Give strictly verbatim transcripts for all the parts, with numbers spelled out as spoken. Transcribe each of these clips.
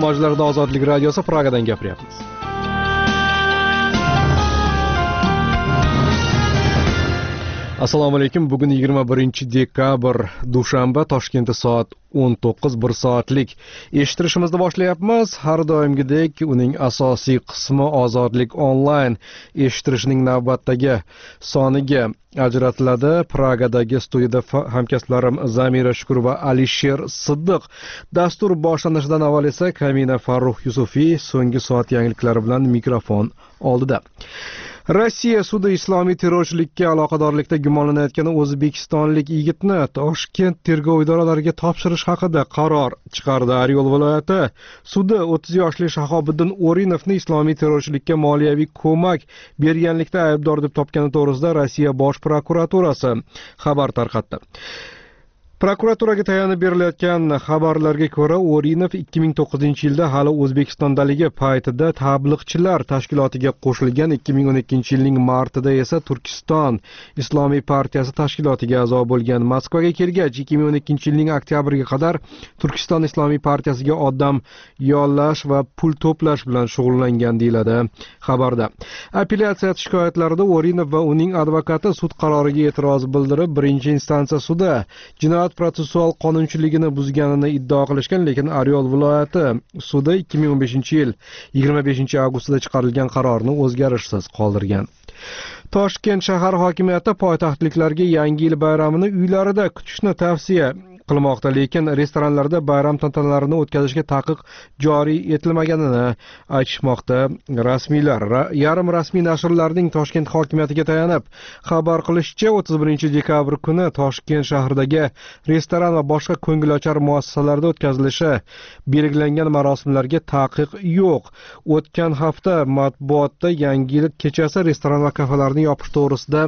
Salom ojlarda Ozodlik radiosi Pragadan gapiryapmiz. Assalomu alaykum. Bugun yigirma birinchi dekabr dushanba, Toshkentda soat o'n to'qqiz bir soatlik eshittirishimizni boshlayapmiz. Har doimgidek uning asosiy qismi Ozodlik onlayn eshittirishning navbatdagi soniga ajratiladi. Pragadagi studiyada hamkasblarim Zamira Shukur va Alisher Siddiq. Dastur boshlanishidan avval esa Kamina Farruh Yusufiy so'nggi soat yangiliklari bilan mikrofon oldida. Rossiya sudi islomiy terrorchilikka aloqadorlikda gumonlanayotgan o'zbekistonlik yigitni Toshkent tergov idoralariga topshirish haqida qaror chiqardi. Oryol viloyati sudi o'ttiz yoshli Shahobiddin O'rinovni islomiy terrorchilikka moliyaviy ko'mak berganlikda aybdor deb topgani to'g'risida Rossiya bosh prokuraturasi xabar tarqatdi. Prokuraturaga tayanib berilayotgan xabarlarga ko'ra, O'rinov ikki ming to'qqizinchi yilda hali O'zbekistondaligi paytida tabliğchilar tashkilotiga qo'shilgan. ikki ming o'n ikkinchi yilning martida esa Turkiston Islomiy partiyasi tashkilotiga a'zo bo'lgan. Moskvaga kelgach, ikki ming o'n ikkinchi yilning oktyabriga qadar Turkiston Islomiy partiyasiga odam yollash va pul to'plash bilan shug'ullangan deyiladi xabarda. Apellyatsiya shikoyatlarida O'rinov va uning advokati sud qaroriga e'tiroz bildirib, birinchi instansiya sudi jinoyat protsessual qonunchiligini buzganini iddao qilishgan, lekin Oryol viloyati sudi ikki ming o'n beshinchi yil yigirma beshinchi avgustida chiqarilgan qarorni o'zgarishsiz qoldirgan. Toshkent shahar hokimiyati poytaxtliklarga Yangi yil bayramini uylarida kutishni tavsiya qilmoqda, lekin restoranlarda bayram tantanalarini o'tkazishga taqiq joriy etilmaganini aytishmoqda rasmiylar. Yarim rasmiy nashrlarning Toshkent hokimiyatiga tayanib xabar qilishicha, o'ttiz birinchi dekabr kuni Toshkent shahridagi restoran va boshqa ko'ngilochar muassasalarda o'tkazilishi belgilangan marosimlarga taqiq yo'q. O'tgan hafta matbuotda Yangi yil kechasi restoran va kafelarni yopish to'g'risida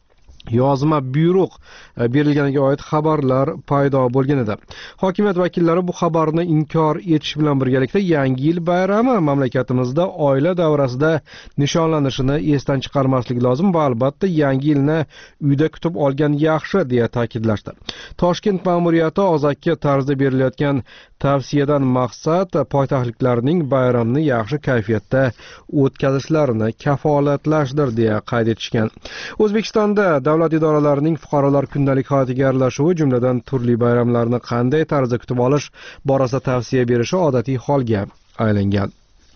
yozma buyruq berilganiga oid xabarlar paydo bo'lgan edi. Hokimiyat vakillari bu xabarni inkor etish bilan birgalikda Yangi yil bayrami mamlakatimizda oila davrasida nishonlanishini esdan chiqarmaslik lozim va albatta Yangi yilni uyda kutib olgan yaxshi deya ta'kidlashdi. Toshkent ma'muriyati ozaki tarzda berilayotgan tavsiyadan maqsad poytaxtliklarning bayramni yaxshi kayfiyatda o'tkazishlarini kafolatlashdir deya qayd etishgan. O'zbekistonda davlat idoralarining fuqarolar kundalik hayotiga aralashuvi, jumladan turli bayramlarni qanday tarzda kutib olish borasida tavsiya berishi odatiy holga aylangan.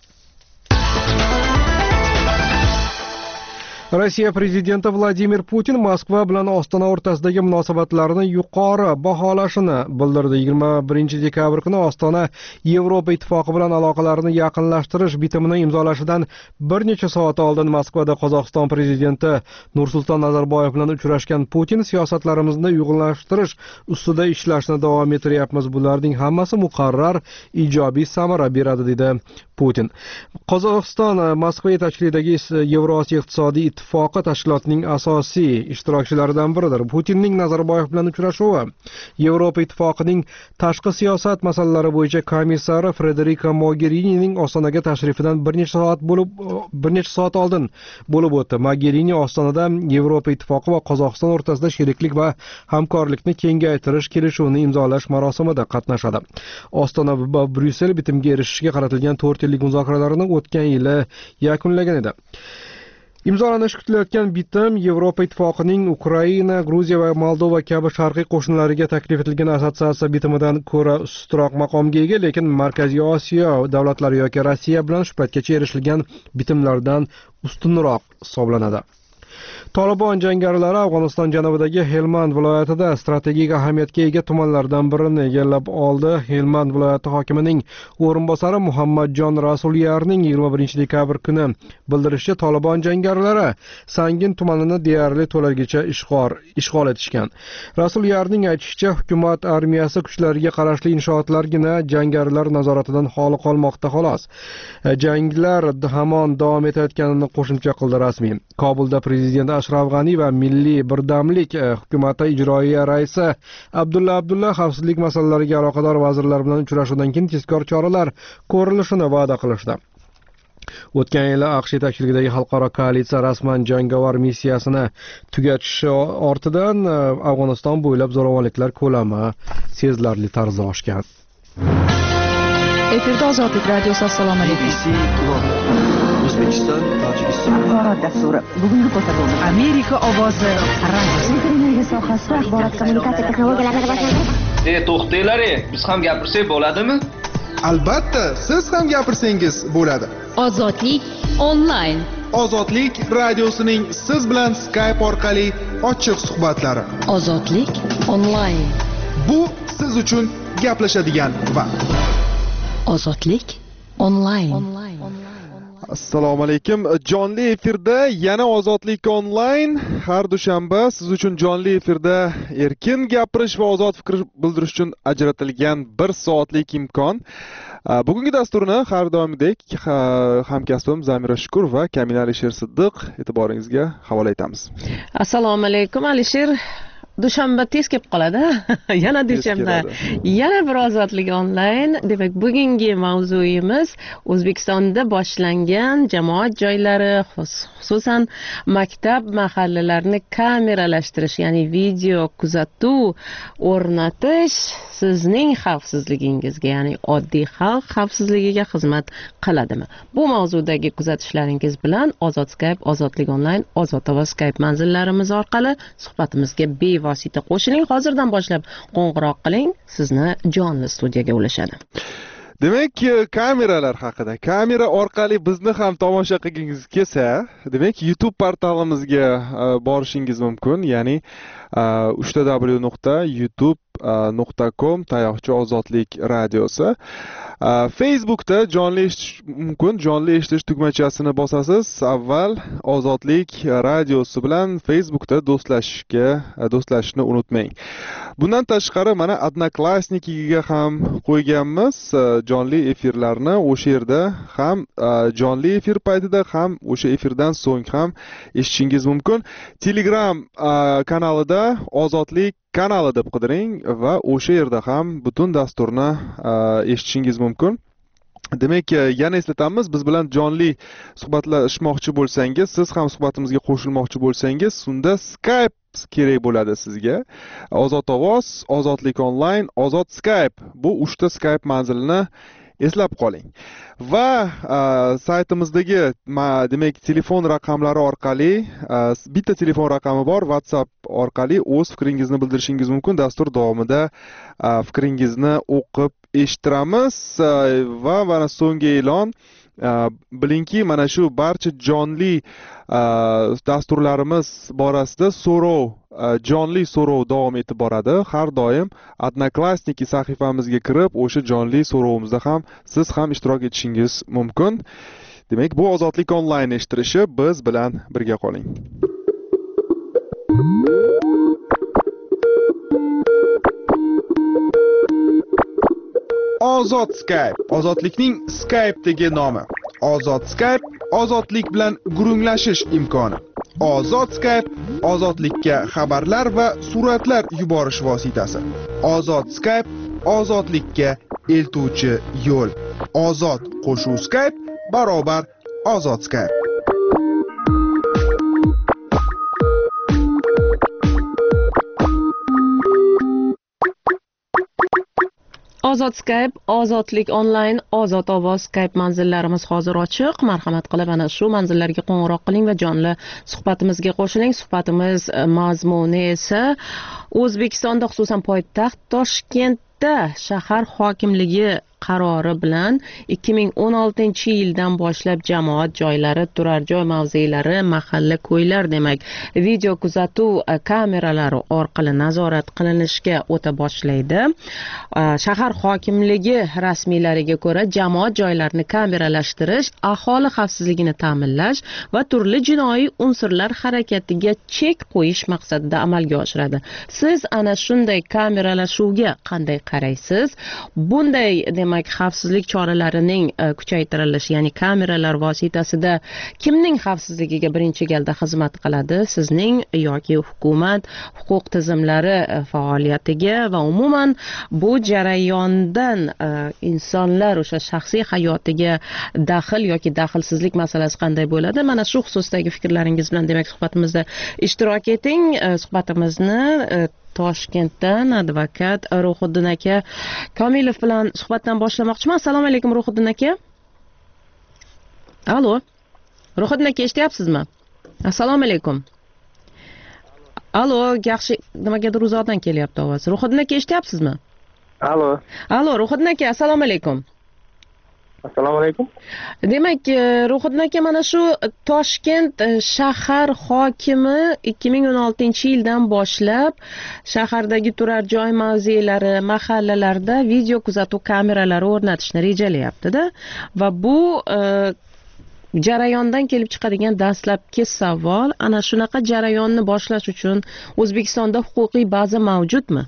Rossiya prezidenti Vladimir Putin Moskva bilan Ostona o'rtasidagi munosabatlarni yuqori baholashini bildirdi. yigirma birinchi dekabr kuni Ostona Yevropa ittifoqi bilan aloqalarni yaqinlashtirish bitimini imzolashidan bir necha soat oldin Moskvada Qozog'iston prezidenti Nursulton Nazarboyev bilan uchrashgan Putin, siyosatlarimizni uyg'unlashtirish ustida ishlashni davom ettiryapmiz. Bularning hammasi muqarrar ijobiy samara beradi dedi Putin. Qozog'iston Moskva yetakchiligidagi Yevrosiyo iqtisodiy ittifoqi tashkilotining asosiy ishtirokchilaridan biridir. Putinning Nazarboyev bilan uchrashuvi Yevropa ittifoqining tashqi siyosat masalalari bo'yicha komissari Federica Mogherinining Ostonaga tashrifidan bir necha soat bo'lib bir necha soat oldin bo'lib o'tdi. Mogherini Ostonada Yevropa ittifoqi va Qozog'iston o'rtasida sheriklik va hamkorlikni kengaytirish kelishuvini imzolash marosimida qatnashadi. Ostona va Bryussel bitimga erishishga qaratilgan to'rt yillik muzokaralarni o'tgan yili yakunlagan edi. Imzolanishi kutilayotgan bitim Yevropa ittifoqining Ukraina, Gruziya va Moldova kabi sharqiy qo'shnilariga taklif etilgan assotsiatsiya bitimidan ko'ra ustunroq maqomga ega, lekin Markaziy Osiyo davlatlari yoki Rossiya bilan shu paytgacha erishilgan bitimlardan ustunroq hisoblanadi. Tolibon jangarilari Afg'oniston janubidagi Helmand viloyatida strategik ahamiyatga ega tumanlardan birini egallab oldi. Helmand viloyati hokimining o'rinbosari Muhammadjon Rasulyarning yigirma birinchi dekabr kuni bildirishicha, Tolibon jangarilari Sangin tumanini deyarli to'laligicha ishg'ol ishg'ol etishgan. Rasulyarning aytishicha, hukumat armiyasi kuchlariga qarashli inshootlargina jangarilar nazoratidan xoli qolmoqda xolos. Janglar hamon davom etayotganini qo'shimcha qildi rasmiy. Kobulda prezident Ashraf G'ani va Milliy birdamlik hukumati ijroiya raisi Abdulla Abdulla xavfsizlik masalalariga aloqador vazirlar bilan uchrashuvdan keyin tezkor choralar ko'rilishini va'da qilishdi. O'tgan yili AQSh yetakchiligidagi xalqaro koalitsiya rasman jangovar missiyasini tugatishi ortidan Afg'oniston bo'ylab zo'ravonliklar ko'lami sezilarli tarzda oshgan. Efirda Ozodlik radiosi. Assalomu alaykum. O'zbekiston, Tojikiston axborot dasturi bugungi ko'rsatuv Amerika ovozi radiosi. Elektr sohasida axborot kommunikatsiya texnologiyalarini rivojlantirish. E, to'xtanglar, biz ham gapirsak bo'ladimi? Albatta, siz ham gapirsangiz bo'ladi. Ozodlik onlayn. Ozodlik radiosining siz bilan Skype orqali ochiq suhbatlari. Ozodlik onlayn. Bu siz uchun gaplashadigan vaqt. Ozodlik onlayn. Assalomu alaykum. Jonli efirda yana Ozodlik onlayn. Har dushanba siz uchun jonli efirda erkin gapirish va ozod fikr bildirish uchun ajratilgan bir soatlik imkon. Bugungi dasturni har doimgidek hamkasbim Zamira Shukur va Kamila Alisher Siddiq e'tiboringizga havola etamiz. Assalomu alaykum Alisher. Dushanba tez kelib qoladi. Yana dushanba. Yana bir ozodlik onlayn. Demak, bugungi mavzuyimiz O'zbekistonda boshlangan jamoat joylari, xususan maktab mahallalarini kameralashtirish, ya'ni video kuzatuv o'rnatish sizning xavfsizligingizga, ya'ni oddiy xalq xavfsizligiga xizmat qiladimi? Bu mavzudagi kuzatishlaringiz bilan Ozod Skype, Ozodlik onlayn, Ozod ovoz Skype manzillarimiz orqali suhbatimizga bevosita qo'shiling. Hozirdan boshlab qo'ng'iroq qiling, sizni jonli studiyaga ulashadi. Demak, kameralar haqida. Kamera orqali bizni ham tomosha qilgingiz kelsa, demak, YouTube portalimizga borishingiz mumkin, ya'ni uch w w nuqta youtube nuqta com tayoqcha ozodlik radiosi. Facebookda jonli eshitish mumkin. Jonli eshitish tugmachasini bosasiz. Avval Ozodlik radiosi bilan Facebookda do'stlashishga, do'stlashishni unutmang. Bundan tashqari mana Odnoklassnikiga ham qo'yganmiz jonli efirlarni. O'sha yerda ham jonli efir paytida ham o'sha efirdan so'ng ham eshitishingiz mumkin. Telegram kanalida Ozodlik kanali deb qidiring va o'sha yerda ham butun dasturni eshitishingiz mumkin. Demak, yana eslatamiz, biz bilan jonli suhbatlashmoqchi bo'lsangiz, siz ham suhbatimizga qo'shilmoqchi bo'lsangiz, unda Skype kerak bo'ladi sizga. Ozod ovoz, Ozodlik onlayn, Ozod Skype. Bu uchta Skype manzilini eslab qoling. Va saytimizdagi demak telefon raqamlari orqali, bitta telefon raqami bor, WhatsApp orqali o'z fikringizni bildirishingiz mumkin. Dastur davomida fikringizni o'qib eshittiramiz va mana so'nggi e'lon, bilingki, mana shu barcha jonli dasturlarimiz borasida so'rov, jonli so'rov davom etib boradi. Har doim Odnoklassniki sahifamizga kirib, o'sha jonli so'rovimizda ham siz ham ishtirok etishingiz mumkin. Demak, bu Ozodlik onlayn eshittirishi, biz bilan birga qoling. Ozod Skype, ozodlikning Skype'dagi nomi. Ozod Skype, ozodlik bilan gurunglashish imkoni. Ozod Skype, ozodlikka xabarlar va suratlar yuborish vositasi. Ozod Skype, ozodlikka eltuvchi yo'l. Ozod qo'shuv Skype barobar Ozod Skype. Ozod Skype, Ozodlik onlayn, Ozod ovoz Skype manzillarimiz hozir ochiq. Marhamat qilib ana shu manzillarga qo'ng'iroq qiling va jonli suhbatimizga qo'shiling. Suhbatimiz mazmuni esa O'zbekistonda, xususan poytaxt Toshkentda shahar hokimligi qarori bilan ikki ming o'n oltinchi yildan boshlab jamoat joylari, turar joy mavzelari, mahalla ko'ylar demak video kuzatuv kameralari orqali nazorat qilinishga o'ta boshlaydi. Shahar hokimligi rasmiylariga ko'ra, jamoat joylarini kameralashtirish aholi xavfsizligini ta'minlash va turli jinoiy unsurlar harakatiga chek qo'yish maqsadida amalga oshiradi. Siz ana shunday kameralashuvga qanday qaraysiz? Bunday demak xavfsizlik choralarining kuchaytirilishi, ya'ni kameralar vositasida kimning xavfsizligiga birinchi galda xizmat qiladi? Sizning yoki hukumat, huquq tizimlari faoliyatiga va umuman bu jarayondan insonlar o'sha shaxsiy hayotiga daxl yoki daxlsizlik masalasi qanday bo'ladi? Mana shu xususdagi fikrlaringiz bilan demak suhbatimizda ishtirok eting. Suhbatimizni Toshkentdan advokat Ruhiddin aka Komilov bilan suhbatdan boshlamoqchiman. Assalomu alaykum Ruhiddin aka. Allo. Ruhiddin aka eshityapsizmi? Assalomu alaykum. Allo, yaxshi, nimagadir uzoqdan kelyapti ovoz. Ruhiddin aka eshityapsizmi? Allo. Allo, Ruhiddin aka, assalomu alaykum. Assalomu alaykum. Demak, Ruhiddin aka mana shu Toshkent shahar hokimi ikki ming o'n oltinchi yildan boshlab shahardagi turar joy mavzelari, mahallalarda video kuzatuv kameralari o'rnatishni rejalayapti-da va bu jarayondan kelib chiqadigan dastlabki savol, ana shunaqa jarayonni boshlash uchun O'zbekistonda huquqiy baza mavjudmi?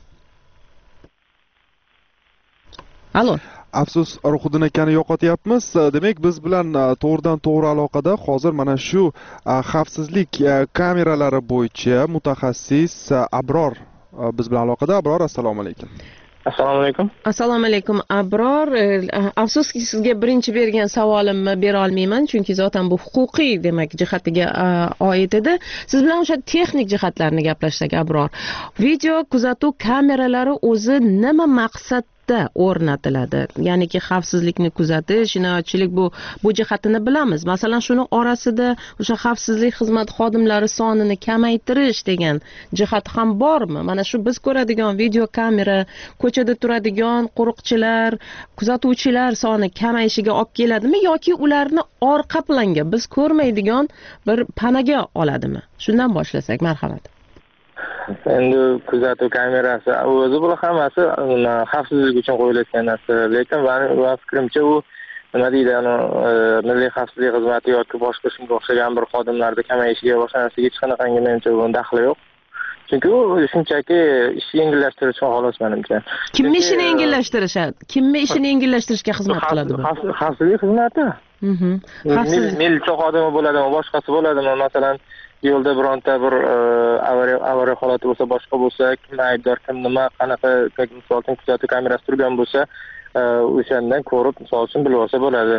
Allo. Afsus, Ruhiddin akani yo'qotyapmiz. Demak, biz bilan to'g'ridan to'g'ri aloqada hozir mana shu xavfsizlik kameralari bo'yicha mutaxassis Abror biz bilan aloqada. Abror, assalomu alaykum. Assalomu alaykum. Assalomu alaykum Abror. Afsuski sizga birinchi bergan savolimni bera olmayman, chunki zotan bu huquqiy demak jihatiga oid edi. Siz bilan o'sha texnik jihatlarni gaplashsak Abror. Video kuzatuv kameralari o'zi nima maqsadda o'rnatiladi? Ya'niki xavfsizlikni kuzatish, jinoyatchilik bu bu jihatini bilamiz. Masalan, shuni orasida o'sha xavfsizlik xizmat xodimlari sonini kamaytirish degan jihat ham bormi? Mana shu biz ko'radigan video kamera ko'chada turadigan qo'riqchilar, kuzatuvchilar soni kamayishiga olib keladimi yoki ularni orqa planga biz ko'rmaydigan bir panaga oladimi? Shundan boshlasak, marhamat. Endi kuzatuv kamerasi o'zi bu hammasi xavfsizlik uchun qo'yilayotgan narsa, lekin men fikrimcha u nima deydi, milliy xavfsizlik xizmati yoki boshqa shunga o'xshagan bir xodimlarda kamayishiga boshlanasiga hech qanaqangi menimcha bunga daxli yo'q. Chunki u shunchaki ishni yengillashtirish uchun xolos menimcha. Kimni ishini yengillashtirishadi? Kimni ishini yengillashtirishga xizmat qiladi bu? Xavfsizlik xizmati. Mhm. Xavfsizlik militsiya xodimi bo'ladimi, boshqasi bo'ladimi? Masalan, yo'lda bironta bir avariya avariya holati bo'lsa, boshqa bo'lsa, kim aybdor, kim nima, qanaqa misol uchun kuzatuv kamerasi turgan bo'lsa, o'shandan ko'rib, misol uchun bilib olsa bo'ladi.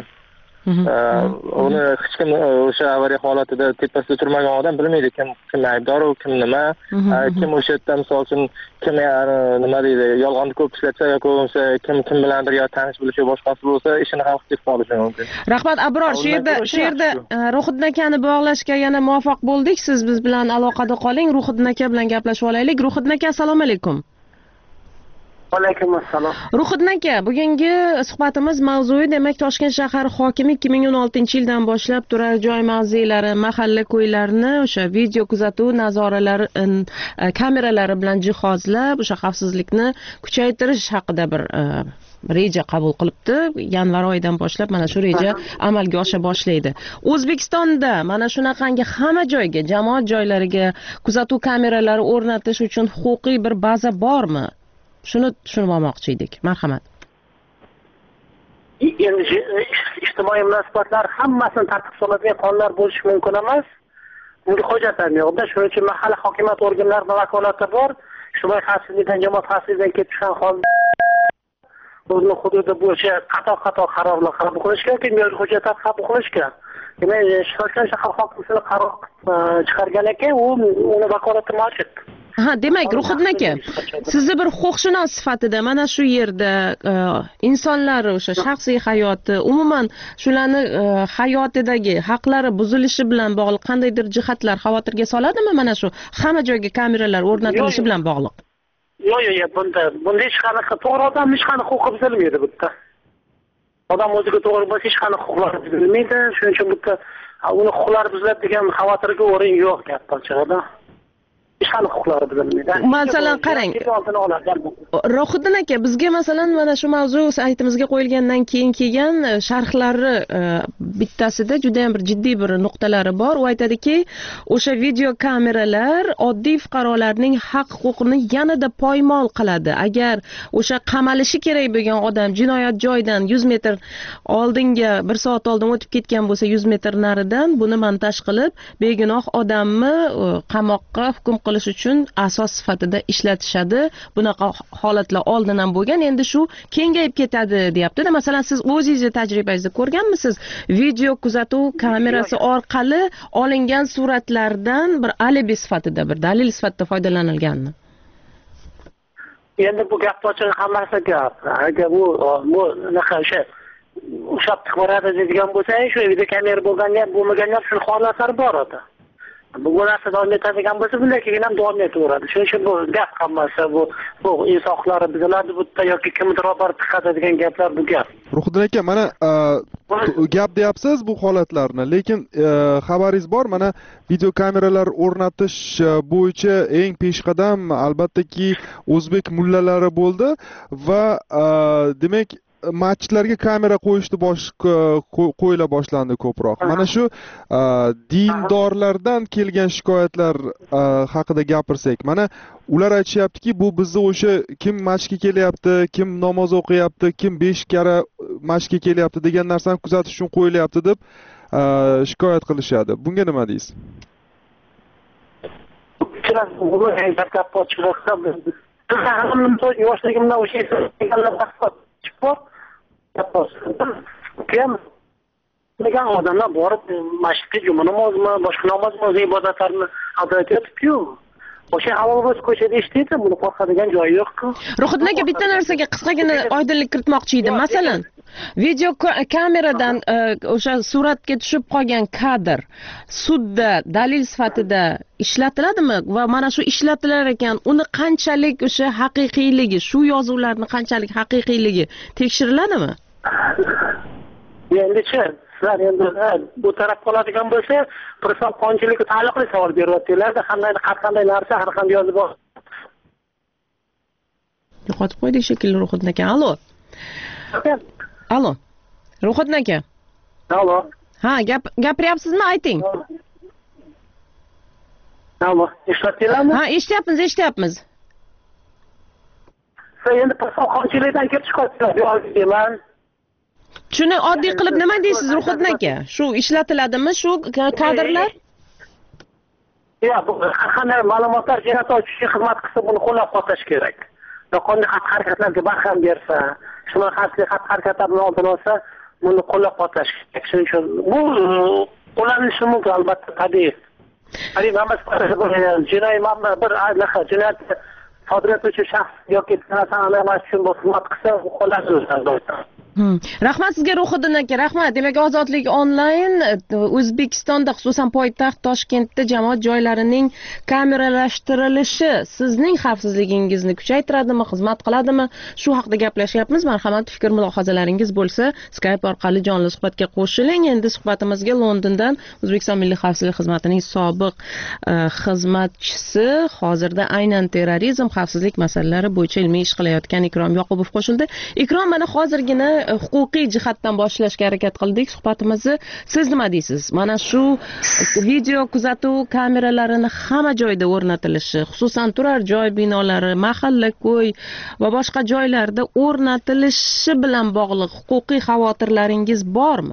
Uni hech kim o'sha avariya holatida tepasida turmagan odam bilmaydi kim kim aybdor, kim nima, kim o'sha yerda misol uchun kim nima deydi, yolg'onni ko'p ishlatsa yoki bo'lmasa kim kim bilandir yo tanish bilishi boshqasi bo'lsa, ishini xavf deb qolishi mumkin. Rahmat Abror, shu yerda shu yerda Ruhiddin akani bog'lashga yana muvaffaq bo'ldik. Siz biz bilan aloqada qoling. Ruhiddin aka bilan gaplashib olaylik. Ruhiddin aka, assalomu alaykum. Alaykum assalom. Ruhiddin aka, bugungi suhbatimiz mavzui demak Toshkent shahar hokimi ikki ming o'n oltinchi yildan boshlab turar joy mavzelari, mahalla ko'ylarini o'sha video kuzatuv nazoralari kameralari bilan jihozlab o'sha xavfsizlikni kuchaytirish haqida bir reja qabul qilibdi. Yanvar oyidan boshlab mana shu reja amalga osha boshlaydi. O'zbekistonda mana shunaqangi hamma joyga, jamoat joylariga kuzatuv kameralari o'rnatish uchun huquqiy bir baza bormi? Shuni tushunib olmoqchi edik. Marhamat. Endi ijtimoiy munosabatlar hammasini tartib soladigan qonunlar bo'lishi mumkin emas. Bunga hojat ham yo'q-da. Shuning uchun mahalla hokimiyat organlarining vakolati bor. Ijtimoiy xavfsizlikdan, jamoat xavfsizligidan kelib chiqqan holda o'zining hududi bo'yicha qator-qator qarorlar qabul qilish kerak, ma'muriy hujjatlar qabul qilish kerak. Demak, Toshkent shahar hokimligi qaror chiqargan ekan, u uni vakolati mavjud. Ha, demak, Ruhiddin aka, sizni bir huquqshunos sifatida mana shu yerda insonlar o'sha shaxsiy hayoti, umuman shularni hayotidagi haqlari buzilishi bilan bog'liq qandaydir jihatlar xavotirga soladimi mana shu hamma joyga kameralar o'rnatilishi bilan bog'liq? Yo'q, yo'q, bunda bunda hech qanaqa to'g'ri odam hech qanaqa huquqi buzilmaydi bu yerda. Odam o'ziga to'g'ri bo'lsa hech qanaqa huquqlari buzilmaydi. Shuning uchun bu yerda uni huquqlari buziladi degan xavotirga o'rin yo'q gap ochig'ida. Hech qanaqa huquqlari buzilmaydi. Masalan, qarang. Ruhiddin aka, bizga masalan mana shu mavzu saytimizga qo'yilgandan keyin kelgan sharhlari bittasida juda ham bir jiddiy bir nuqtalari bor. U aytadiki, o'sha video kameralar oddiy fuqarolarning haq-huquqini yanada poymol qiladi. Agar o'sha qamalishi kerak bo'lgan odam jinoyat joyidan yuz metr oldinga bir soat oldin o'tib ketgan bo'lsa, yuz metr naridan buni montaj qilib, begunoh odamni qamoqqa hukm qilish uchun asos sifatida ishlatishadi. Bunaqa holatlar oldin ham bo'lgan, endi shu kengayib ketadi, deyapti. Masalan, siz o'zingizning tajribangizda ko'rganmisiz? Video kuzatuv kamerasi orqali olingan suratlardan bir alibi sifatida, bir dalil sifatida foydalanilganmi? endi bu gap ochig'i hammasi gap. Agar bu bu naqa o'sha ushlab tiqib boradi deydigan bo'lsa, shu video kamera bo'lgan ham bo'lmagan ham shu holatlari bor edi. Bu narsa davom etadigan bo'lsa, bunday keyin ham davom etaveradi. Shuning uchun bu gap hammasi bu bu inson huquqlari buziladi bu yoki kimdir olib tiqadi degan gaplar bu gap. Ruhiddin aka, mana gap deyapsiz bu holatlarni, lekin xabaringiz bor, mana video kameralar o'rnatish bo'yicha eng peshqadam albattaki o'zbek mullalari bo'ldi va demak masjidlarga kamera qo'yishni bosh qo'yila boshlandi ko'proq. Mana shu dindorlardan kelgan shikoyatlar haqida gapirsak, mana ular aytishyaptiki, bu bizni o'sha kim masjidga kelyapti, kim namoz o'qiyapti, kim besh karra masjidga kelyapti degan narsani kuzatish uchun qo'yilyapti deb shikoyat qilishadi. Bunga nima deysiz? Yoshligimdan o'sha kim degan odamlar borib masjidga juma namozmi, boshqa namozmi, ibodatlarni ado etib-ku. O'sha avval ko'chada eshitdi, buni qo'rqadigan joyi yo'q-ku. Ruhiddin aka, bitta narsaga qisqagina oydinlik kiritmoqchi edim. Masalan, video kameradan o'sha suratga tushib qolgan kadr sudda dalil sifatida ishlatiladimi va mana shu ishlatilar ekan, uni qanchalik o'sha haqiqiyligi, shu yozuvlarning qanchalik haqiqiyligi tekshiriladimi? Endi-chi, sizlar endi bu taraf qoladigan bo'lsa, Islom qonunchiligi taalluqli savol beryaptilar-da, qanday qanday narsa har qanday yozib bor. Yo'qotib qo'ydik shekilli Ruhiddin aka. Allo. Allo. Ruhiddin aka. Allo. Ha, gap gapiryapsizmi? Ayting. Allo, eshityapsizmi? Ha, eshityapmiz, eshityapmiz. Siz endi Islom qonunchiligidan kelib chiqyapsizlar, deyman. Shuni oddiy qilib nima deysiz Ruhiddin aka? Shu ishlatiladimi shu kadrlar? Ya, bu qanday ma'lumotlar jo'natuvchi xizmat qilsa buni qo'llab-quvvatlash kerak. Qanday xatti-harakatlarga barham bersa, shunday xatti-harakatlarni oldini olsa, buni qo'llab-quvvatlash kerak. Shuning uchun bu qo'llanishi mumkin albatta tabiiy. Tabiiy emas, jinoiy bir jinoyat sodir etuvchi shaxs yoki narsani aniqlash uchun bu xizmat qilsa, qo'llaniladi. Rahmat sizga Ruhiddin aka, rahmat. Demak, Ozodlik onlayn O'zbekistonda, xususan poytaxt Toshkentda jamoat joylarining kameralashtirilishi sizning xavfsizligingizni kuchaytiradimi, xizmat qiladimi? Shu haqida gaplashyapmiz. Marhamat, fikr mulohazalaringiz bo'lsa, Skype orqali jonli suhbatga qo'shiling. Endi suhbatimizga Londondan O'zbekiston Milliy xavfsizlik xizmatining sobiq xizmatchisi, hozirda aynan terrorizm, xavfsizlik masalalari bo'yicha ilmiy ish qilayotgan Ikrom Yoqubov qo'shildi. Ikrom, mana hozirgina huquqiy jihatdan boshlashga harakat qildik suhbatimizni. Siz nima deysiz? Mana shu video kuzatuv kameralarini hamma joyda o'rnatilishi, xususan turar joy binolari, mahalla ko'y va boshqa joylarda o'rnatilishi bilan bog'liq huquqiy xavotirlaringiz bormi?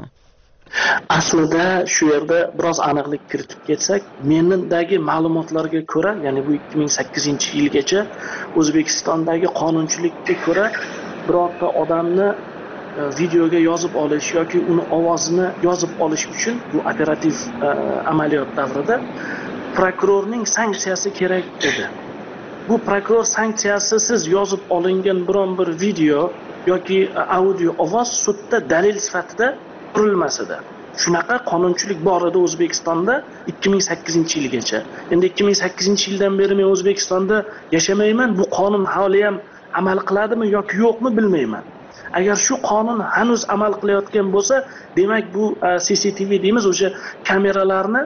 Aslida shu yerda biroz aniqlik kiritib ketsak, mendagi ma'lumotlarga ko'ra, ya'ni bu ikki ming sakkizinchi yilgacha O'zbekistondagi qonunchilikka ko'ra birorta odamni videoga yozib olish yoki uni ovozini yozib olish uchun bu operativ amaliyot davrida prokurorning sanksiyasi kerak edi. Bu prokuror sanksiyasi siz yozib olingan biron bir video yoki audio ovoz sudda dalil sifatida qurilmas edi. Shunaqa qonunchilik bor edi O'zbekistonda ikki ming sakkizinchi yilgacha. Endi ikki ming sakkizinchi yildan beri men O'zbekistonda yashamayman. Bu qonun hali ham amal qiladimi yoki yo'qmi bilmayman. Agar shu qonun hanuz amal qilayotgan bo'lsa, demak bu C C T V deymiz, o'sha kameralarni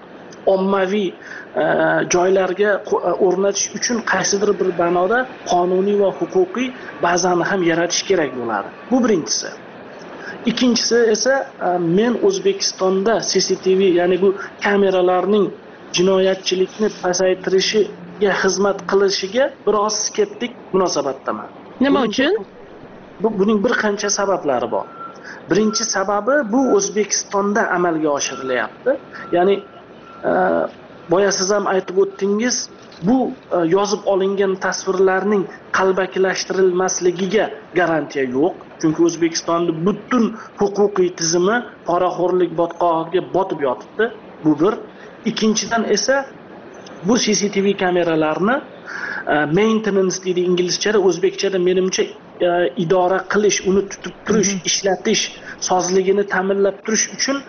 ommaviy joylarga o'rnatish uchun qaysidir bir ma'noda qonuniy va huquqiy bazani ham yaratish kerak bo'ladi. Bu birinchisi. Ikkinchisi esa men O'zbekistonda C C T V, ya'ni bu kameralarning jinoyatchilikni pasaytirishiga xizmat qilishiga biroz skeptik munosabatdaman. Nima uchun? Bu buning bir qancha sabablari bor. Birinchi sababi bu O'zbekistonda amalga oshirilyapti. Ya'ni boya siz ham aytib o'tdingiz, bu yozib olingan tasvirlarning qalbakilashtirilmasligiga garantiya yo'q. Chunki O'zbekistonning butun huquqiy tizimi poraxo'rlik botqog'iga botib yotibdi. Bu bir. Ikkinchidan esa bu C C T V kameralarni maintenance deydi inglizchada, o'zbekchada menimcha idora qilish, uni tutib turish, ishlatish sozligini ta'minlab turish uchun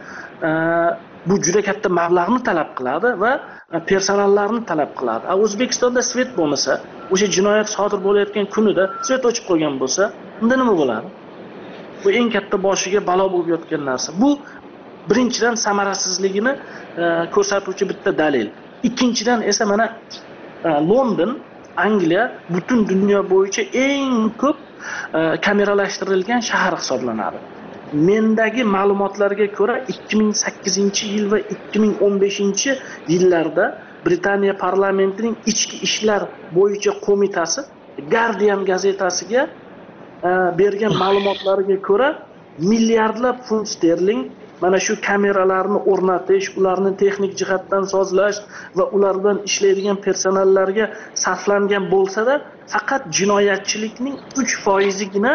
bu juda katta mablag'ni talab qiladi va personallarni talab qiladi. O'zbekistonda svet bo'lmasa, o'sha jinoyat sodir bo'layotgan kunida svet o'chib qo'ygan bo'lsa, unda nima bo'ladi? Bu eng katta boshiga balo bo'lib yotgan narsa. Bu birinchidan samarasizligini ko'rsatuvchi bitta dalil. Ikkinchidan esa mana London, Angliya butun dunyo bo'yicha eng ko'p kameralashtirilgan shahar hisoblanadi. Mendagi ma'lumotlarga ko'ra ikki ming sakkizinchi yil va ikki ming o'n beshinchi yillarda Britaniya parlamentining ichki ishlar bo'yicha qo'mitasi Guardian gazetasiga bergan ma'lumotlariga ko'ra milliardlab funt sterling mana shu kameralarni o'rnatish, ularni texnik jihatdan sozlash va ulardan ishlaydigan personallarga sarflangan bo'lsa-da, faqat jinoyatchilikning uch foizigina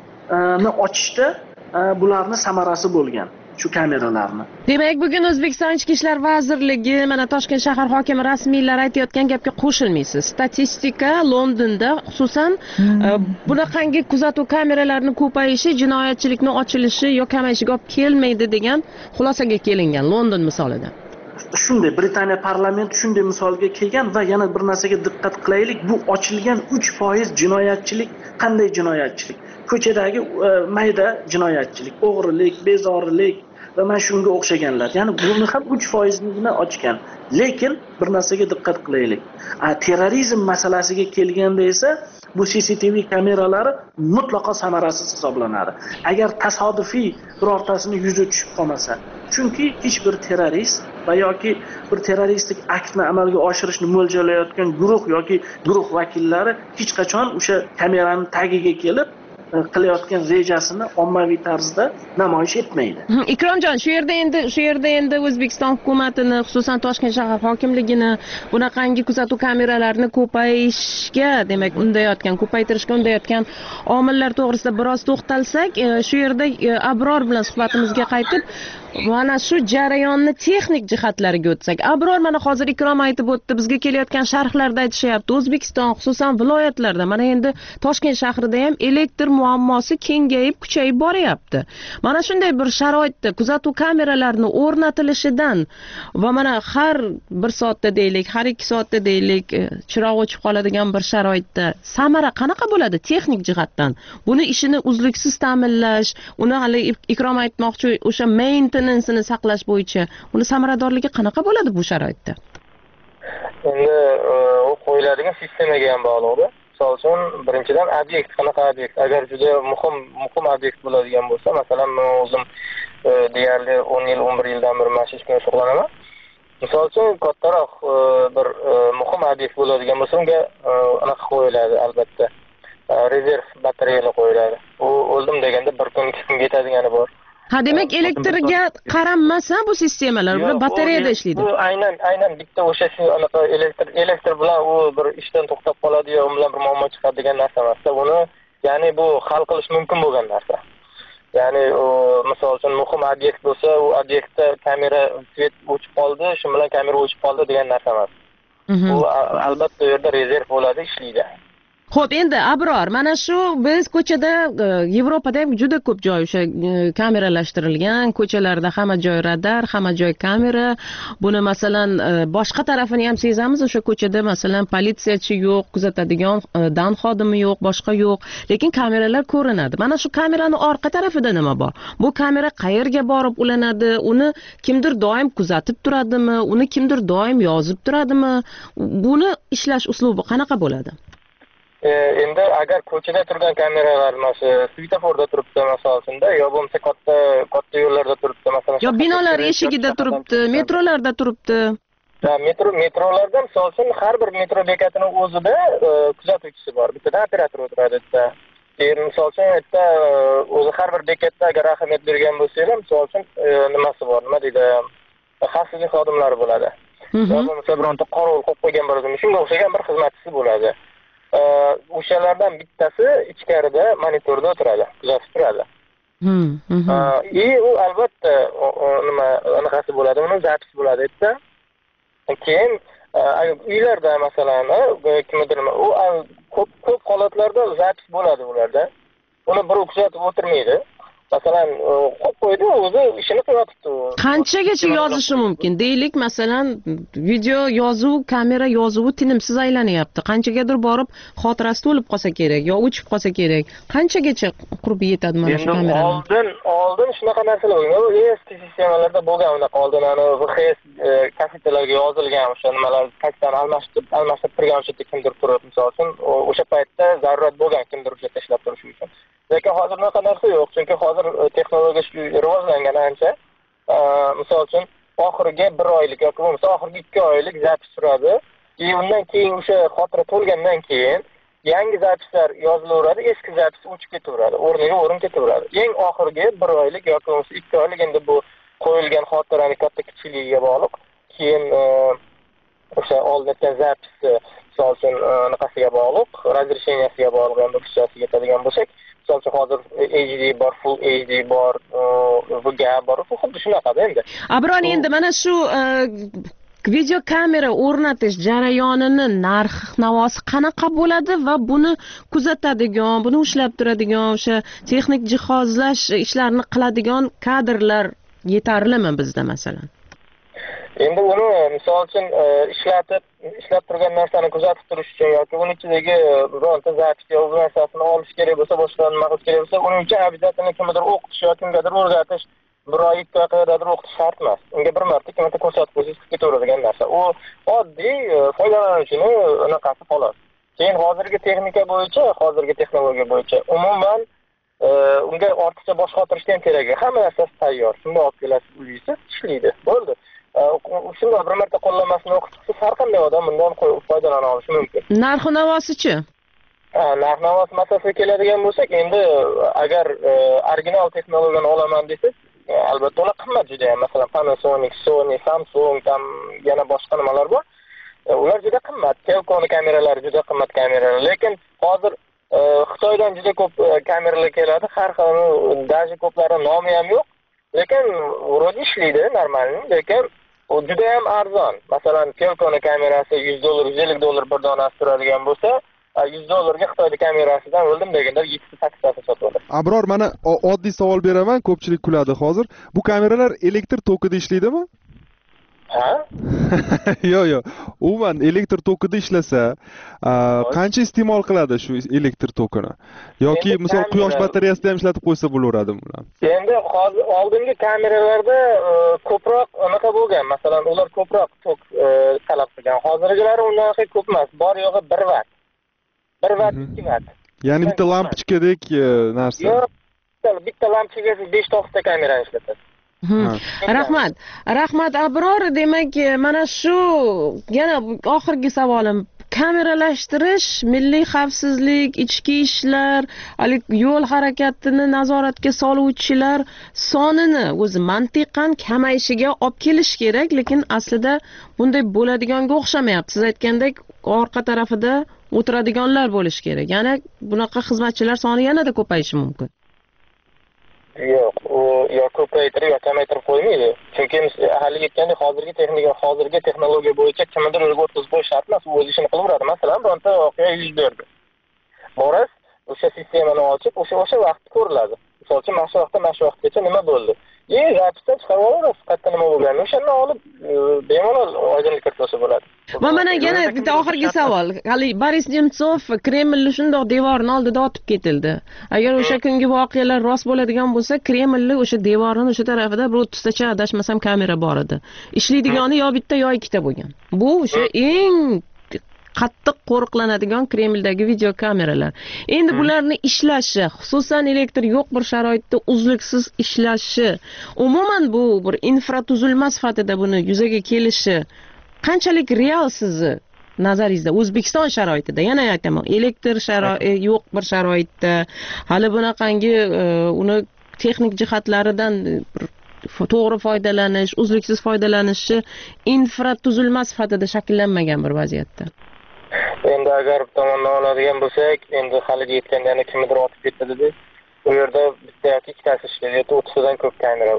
ni ochishda bularni samarasi bo'lgan. Shu kameralarni. Demak, bugun O'zbekiston Ichki ishlar vazirligi, mana Toshkent shahar hokimi rasmiylar aytayotgan gapga qo'shilmaysiz. Statistika Londonda, xususan, bunaqangi kuzatuv kameralarining ko'payishi jinoyatchilikning ochilishi yoki kamayishiga olib kelmaydi degan xulosaga kelingan London misolida. Shunday Britaniya parlamenti shunday misolga kelgan va yana bir narsaga diqqat qilaylik, bu ochilgan uch foiz jinoyatchilik qanday jinoyatchilik? Ko'chadagi mayda jinoyatchilik, o'g'rilik, bezorilik va mana shunga o'xshaganlar. Ya'ni buni ham uch foizligini ochgan. Lekin bir narsaga diqqat qilaylik. Terrorizm masalasiga kelganda esa bu C C T V kameralari mutlaqo samarasiz hisoblanadi. Agar tasodifiy birortasini yuzi tushib qolmasa, chunki hech bir terrorist va yoki bir terroristik aktni amalga oshirishni mo'ljallayotgan guruh yoki guruh vakillari hech qachon o'sha kameraning tagiga kelib qilayotgan rejasini ommaviy tarzda namoyish etmaydi. Ikromjon, shu yerda endi shu yerda endi O'zbekiston hukumatini, xususan Toshkent shahar hokimligini bunaqangi kuzatuv kameralarini ko'payishga, demak, undayotgan, ko'paytirishga undayotgan omillar to'g'risida biroz to'xtalsak, shu yerda Abror bilan suhbatimizga qaytib, mana shu jarayonni texnik jihatlariga o'tsak. Abror, mana hozir Ikrom aytib o'tdi, bizga kelayotgan sharhlarda aytishyapti, O'zbekiston, xususan viloyatlarda, mana endi Toshkent shahrida ham elektr muammosi kengayib, kuchayib boryapti. Mana shunday bir sharoitda kuzatuv kameralarini o'rnatilishidan va mana har bir soatda deylik, har ikki soatda deylik, chiroq o'chib qoladigan bir sharoitda samara qanaqa bo'ladi texnik jihatdan? Buni ishini uzluksiz ta'minlash, uni hali Ikrom aytmoqchi, o'sha maintenance-ni saqlash bo'yicha uni samaradorligi qanaqa bo'ladi bu sharoitda? Endi u qo'yiladigan sistemaga ham bog'liq. Misol uchun, birinchidan obyekt, qanaqa obyekt? Agar juda muhim muhim obyekt bo'ladigan bo'lsa, masalan, men o'zim deyarli o'n yil, o'n bir yildan beri mana shu ish bilan shug'ullanaman. Misol uchun, kattaroq bir muhim obyekt bo'ladigan bo'lsa, unga anaqa qo'yiladi, albatta. Rezerv batareyalar qo'yiladi. U o'zim deganda bir kun, ikki kun yetadigani bor. Ha, demak, elektrga qaramasa bu sistemalar, bu batareyada ishlaydi. Bu aynan aynan bitta o'sha shu anaqa elektr elektr bilan u bir ishdan to'xtab qoladi yo u bilan bir muammo chiqadi degan narsa emas. Buni, ya'ni bu hal qilish mumkin bo'lgan narsa. Ya'ni u misol uchun muhim obyekt bo'lsa, u obyektda kamera svet o'chib qoldi, shu bilan kamera o'chib qoldi degan narsa emas. Bu albatta u yerda rezerv bo'ladi, ishlaydi. Xo'p, endi Abror, mana shu biz ko'chada, Yevropada ham juda ko'p joy o'sha kameralashtirilgan, ko'chalarda hamma joy radar, hamma joy kamera. Buni masalan boshqa tarafini ham sezamiz, o'sha ko'chada masalan politsiyachi yo'q, kuzatadigan dan xodimi yo'q, boshqa yo'q, lekin kameralar ko'rinadi. Mana shu kameraning orqa tarafida nima bor? Bu kamera qayerga borib ulanadi? Uni kimdir doim kuzatib turadimi? Uni kimdir doim yozib turadimi? Buni ishlash uslubi qanaqa bo'ladi? Endi agar ko'chada turgan kameralar, mana svetoforda turibdi masalan, yo bo'lmasa katta katta yo'llarda turibdi, masalan, yo binolar eshigida turibdi, metrolarda turibdi. Ha, metro metrolarda misol uchun har bir metro bekatining o'zida kuzatuvchisi bor. Bittadan operator o'tiradi bitta. Endi misol uchun bitta o'zi har bir bekatda agar ahamiyat bergan bo'lsangiz, misol uchun nimasi bor, nima deydi, xavfsizlik xodimlari bo'ladi. Yo bo'lmasa bironta qorovul qo'yib qo'ygan bo'ladi, shunga o'xshagan bir xizmatchisi bo'ladi. O'shalardan bittasi ichkarida monitorda o'tiradi, kuzatib turadi. Hmm. E u albatta nima anaqasi bo'ladi, uni zapis bo'ladi bitta. Keyin uylarda masalan kimdir u ko'p ko'p holatlarda zapis bo'ladi ularda. Uni bir kuzatib o'tirmaydi. Masalan, qo'yib qo'ydi, o'zi ishini qilyapti. Qanchagacha yozishi mumkin? Deylik, masalan, video yozuv, kamera yozuvi tinimsiz aylanyapti. Qanchagadir borib xotirasi to'lib qolsa kerak, yo o'chib qolsa kerak. Qanchagacha qurbi yetadi mana shu kamera? Oldin, oldin shunaqa narsalar bo'lgan. Bu eski sistemalarda bo'lgan unaqa oldin ana V H S kassetalarga yozilgan o'sha nimalar kassetani almashtirib, almashtirib turgan o'sha kimdir turib, misol uchun, o'sha paytda zarurat bo'lgan kimdir o'sha tashlab turish uchun. Lekin hozir unaqa narsa yo'q, chunki hozir texnologiya rivojlangan ancha. Misol uchun oxirgi bir oylik yoki bo'lmasa oxirgi ikki oylik zapis turadi. Keyin undan keyin o'sha xotira to'lgandan keyin yangi zapislar yozilaveradi, eski zapis o'chib ketaveradi, o'rniga o'rin ketaveradi. Eng oxirgi bir oylik yoki bo'lmasa ikki oylik endi bu qo'yilgan xotiraning katta kichikligiga bog'liq. Keyin o'sha oldindan zapis misol uchun anaqasiga bog'liq, razresheniyasiga bog'liq, endi qisqasiga yetadigan bo'lsak, misol uchun hozir H D bor, Full H D bor, V G A bor, xuddi shunaqada endi. Abron, endi mana shu video kamera o'rnatish jarayonini narx navosi qanaqa bo'ladi va buni kuzatadigan, buni ushlab turadigan, o'sha texnik jihozlash ishlarini qiladigan kadrlar yetarlimi bizda masalan? Endi uni misol uchun ishlatib, ishlab turgan narsani kuzatib turish uchun yoki uning ichidagi bironta zapis yoki bu narsasini olish kerak bo'lsa, boshqa nima qilish kerak bo'lsa, uning uchun обязательно kimdir o'qitish yoki kimgadir o'rgatish, bir oy ikki oy qayerdadir o'qitish shart emas. Unga bir marta ikki marta ko'rsatib qo'ysangiz qilib ketaveradigan narsa. U oddiy foydalanuvchini unaqasi xolos. Keyin hozirgi texnika bo'yicha, hozirgi texnologiya bo'yicha umuman unga ortiqcha bosh qotirishdan ham kerak. Hamma narsasi tayyor. Shunda olib kelasiz, uyingizda ishlaydi. Bo'ldi. Shunday bir marta qo'llanmasini o'qitsa har qanday odam bundan foydalana olishi mumkin. Narxi navosichi? Ha, narx navosi masalasiga keladigan bo'lsak, endi agar original texnologiyani olaman desangiz, albatta ular qimmat juda ham. Masalan, Panasonic, Sony, Samsung, tam yana boshqa nimalar bor. Ular juda qimmat. Telefon kameralari juda qimmat kameralar. Lekin hozir Xitoydan juda ko'p kameralar keladi. Har xil daji ko'plari nomi ham yo'q. Lekin vроде ishlaydi, normal, lekin u juda ham arzon. Masalan, telefon kamerasi yuz dollar, yuz ellik dollar bir donasi turadigan bo'lsa, yuz dollarga Xitoyda kamerasidan o'ldim deganda yetti sakkiz ta sotadi. Abror, mana oddiy savol beraman, ko'pchilik kuladi hozir. Bu kameralar elektr tokida ishlaydimi? Ha? Yo'q, yo'q. Umuman elektr tokida ishlasa, qancha iste'mol qiladi shu elektr tokini? Yoki misol quyosh batareyasida ham ishlatib qo'ysa bo'laveradimi ular? Endi hozir oldingi kameralarda ko'proq anaqa bo'lgan. Masalan, ular ko'proq tok talab qilgan. Hozirgilari unaqa ko'p emas. Bor yo'g'i bir vat. bir vat, ikki vat. Ya'ni bitta lampochkadek narsa. Yo'q, bitta lampochkaga besh to'qqiz ta kamerani ishlatasiz. Rahmat. Rahmat Abror, demak, mana shu yana oxirgi savolim. Kameralashtirish, milliy xavfsizlik, ichki ishlar, yo'l harakatini nazoratga soluvchilar sonini o'zi mantiqan kamayishiga olib kelish kerak, lekin aslida bunday bo'ladiganga o'xshamayapti. Siz aytgandek, orqa tarafida o'tiradiganlar bo'lish kerak. Ya'ni bunaqa xizmatchilar soni yanada ko'payishi mumkin. Yo'q, u yo ko'paytirib yo kamaytirib qo'ymaydi. Chunki hali aytgandek, hozirgi texnika, hozirgi texnologiya bo'yicha kimdir o'ziga o'tkazib qo'yish shart emas, u o'z ishini qilaveradi. Masalan, bironta voqea yuz berdi. Boras o'sha sistemani ochib, o'sha o'sha vaqt ko'riladi. Misol uchun, mana shu vaqtda, mana shu vaqtgacha nima bo'ldi? E, zapisdan chiqarib olasiz, qayerda nima bo'lganini, o'shani olib bemalol oydinlik kiritsa bo'ladi. Va mana yana bitta oxirgi savol. Hali Boris Nemtsov Kremlni shundoq devorning oldida otib ketildi. Agar o'sha kungi voqealar rost bo'ladigan bo'lsa, Kremlni o'sha devorning o'sha tarafida bir o'ttiztacha adashmasam kamera bor edi. Ishlaydigani yo bitta yo ikkita bo'lgan. Bu o'sha eng qattiq qo'riqlanadigan Kremldagi video kameralar. Endi bularni ishlashi, xususan elektr yo'q bir sharoitda uzluksiz ishlashi, umuman bu bir infratuzilma sifatida buni yuzaga kelishi qanchalik real sizni nazaringizda O'zbekiston sharoitida? Yana aytaman, elektr sharoiti yo'q bir sharoitda hali bunaqangi uni texnik jihatlaridan to'g'ri foydalanish, uzluksiz foydalanishi infratuzilma sifatida shakllanmagan bir vaziyatda. Endi agar bir tomondan oladigan bo'lsak, endi haliga yetganda yana kimdir otib ketdi dedi. U yerda bitta yoki ikkitasi ishlaydi, o'ttiztadan ko'p kamera bor.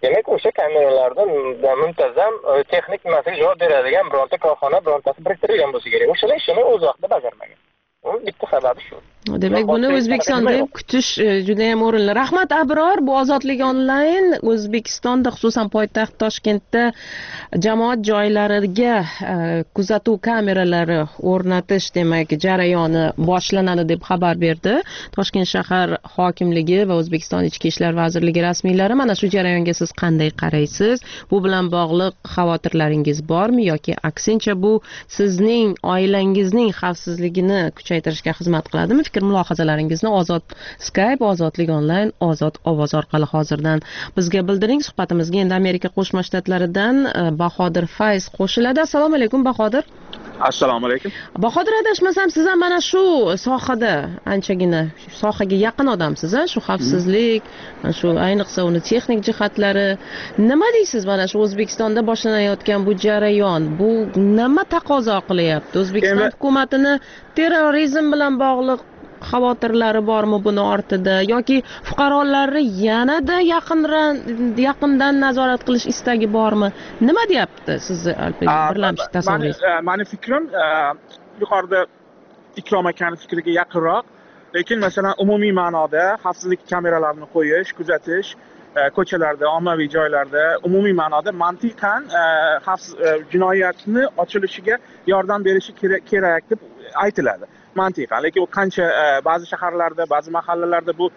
demak o'sha kameralarda muntazam texnik nimasiga javob beradigan bironta korxona birontasi biriktirilgan bo'lsa kerak. O'shalar ishini o'z vaqtida bajarmagan. Bu bitta sababi shu. Demak, buni O'zbekistonda ham kutish juda ham o'rinli. Rahmat Abror, bu Ozodlik onlayn O'zbekistonda, xususan poytaxt Toshkentda jamoat joylariga kuzatuv kameralari o'rnatish demak jarayoni boshlanadi deb xabar berdi. Toshkent shahar hokimligi va O'zbekiston Ichki ishlar vazirligi rasmiylari. Mana shu jarayonga siz qanday qaraysiz? Bu bilan bog'liq xavotirlaringiz bormi yoki aksincha bu sizning oilangizning xavfsizligini kuchaytirishga xizmat qiladimi? Fikr mulohazalaringizni Ozod Skype, Ozodlik onlayn, Ozod ovoz orqali hozirdan bizga bildiring. Suhbatimizga endi Amerika Qo'shma Shtatlaridan Bahodir Fayz qo'shiladi. Assalomu alaykum Bahodir. Assalomu alaykum. Bahodir, adashmasam siz ham mana shu sohada anchagina sohaga yaqin odamsiz, a? Shu xavfsizlik, shu ayniqsa uni texnik jihatlari. Nima deysiz mana shu O'zbekistonda boshlanayotgan bu jarayon? Bu nima taqozo qilyapti? O'zbekiston hukumatini terrorizm bilan bog'liq xavotirlari bormi buni ortida yoki fuqarolarni yanada yaqindan yaqindan nazorat qilish istagi bormi? Nima deyapti sizni birlamchi tasavvuringiz? Meni fikrim yuqorida Ikrom akaning fikriga yaqinroq, lekin masalan umumiy ma'noda xavfsizlik kameralarini qo'yish, kuzatish ko'chalarda, ommaviy joylarda umumiy ma'noda mantiqan xavfsiz jinoyatni ochilishiga yordam berishi kerak deb aytiladi. Mantiqan, lekin u qancha ba'zi shaharlarda, ba'zi mahallalarda bu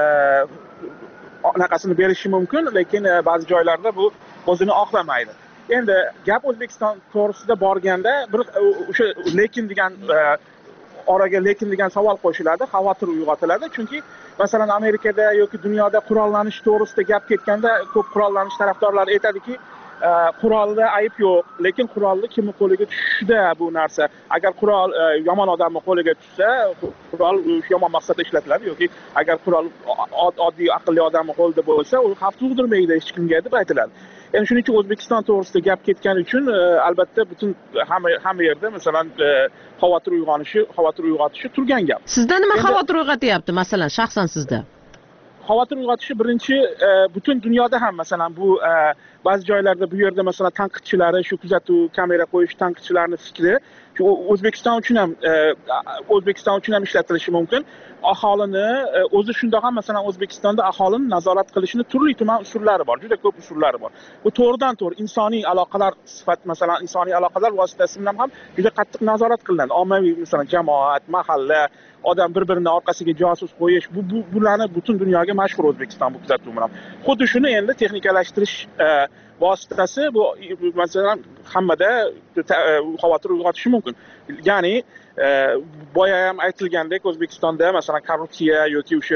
anaqasini berishi mumkin, lekin ba'zi joylarda bu o'zini oqlamaydi. Endi gap O'zbekiston to'g'risida borganda bir o'sha lekin degan oraga lekin degan savol qo'shiladi, xavotir uyg'otiladi. Chunki masalan Amerikada yoki dunyoda qurollanish to'g'risida gap ketganda ko'p qurollanish tarafdorlari aytadiki, qurolda ayb yo'q, lekin qurolni kimning qo'liga tushishida bu narsa. Agar qurol yomon odamning qo'liga tushsa, qurol yomon maqsadda ishlatiladi yoki agar qurol oddiy aqlli odamning qo'lida bo'lsa, u xavf tug'dirmaydi hech kimga deb aytiladi. Endi shuning uchun O'zbekiston to'g'risida gap ketgani uchun albatta butun hamma hamma yerda masalan xavotir uyg'onishi, xavotir uyg'otishi turgan gap. Sizda nima xavotir uyg'otyapti masalan shaxsan sizda? Xavotir uyg'otishi birinchi butun dunyoda ham masalan bu ba'zi joylarda bu yerda masalan tanqidchilari shu kuzatuv kamera qo'yish tanqidchilarning fikri shu O'zbekiston uchun ham O'zbekiston uchun ham ishlatilishi mumkin. Aholini o'zi shundoq ham masalan O'zbekistonda aholini nazorat qilishning turli tuman usullari bor, juda ko'p usullari bor. Bu to'g'ridan to'g'ri insoniy aloqalar sifat masalan insoniy aloqalar vositasi bilan ham juda qattiq nazorat qilinadi. Ommaviy masalan jamoat, mahalla, odam bir-birini orqasiga josus qo'yish, bu bularni butun dunyoga mashhur O'zbekiston bu kuzatuv bilan. Xuddi shuni endi texnikalashtirish vositasi bu masalan hammada xavotir uyg'otishi mumkin. Ya'ni boya ham aytilgandek O'zbekistonda masalan korrupsiya yoki o'sha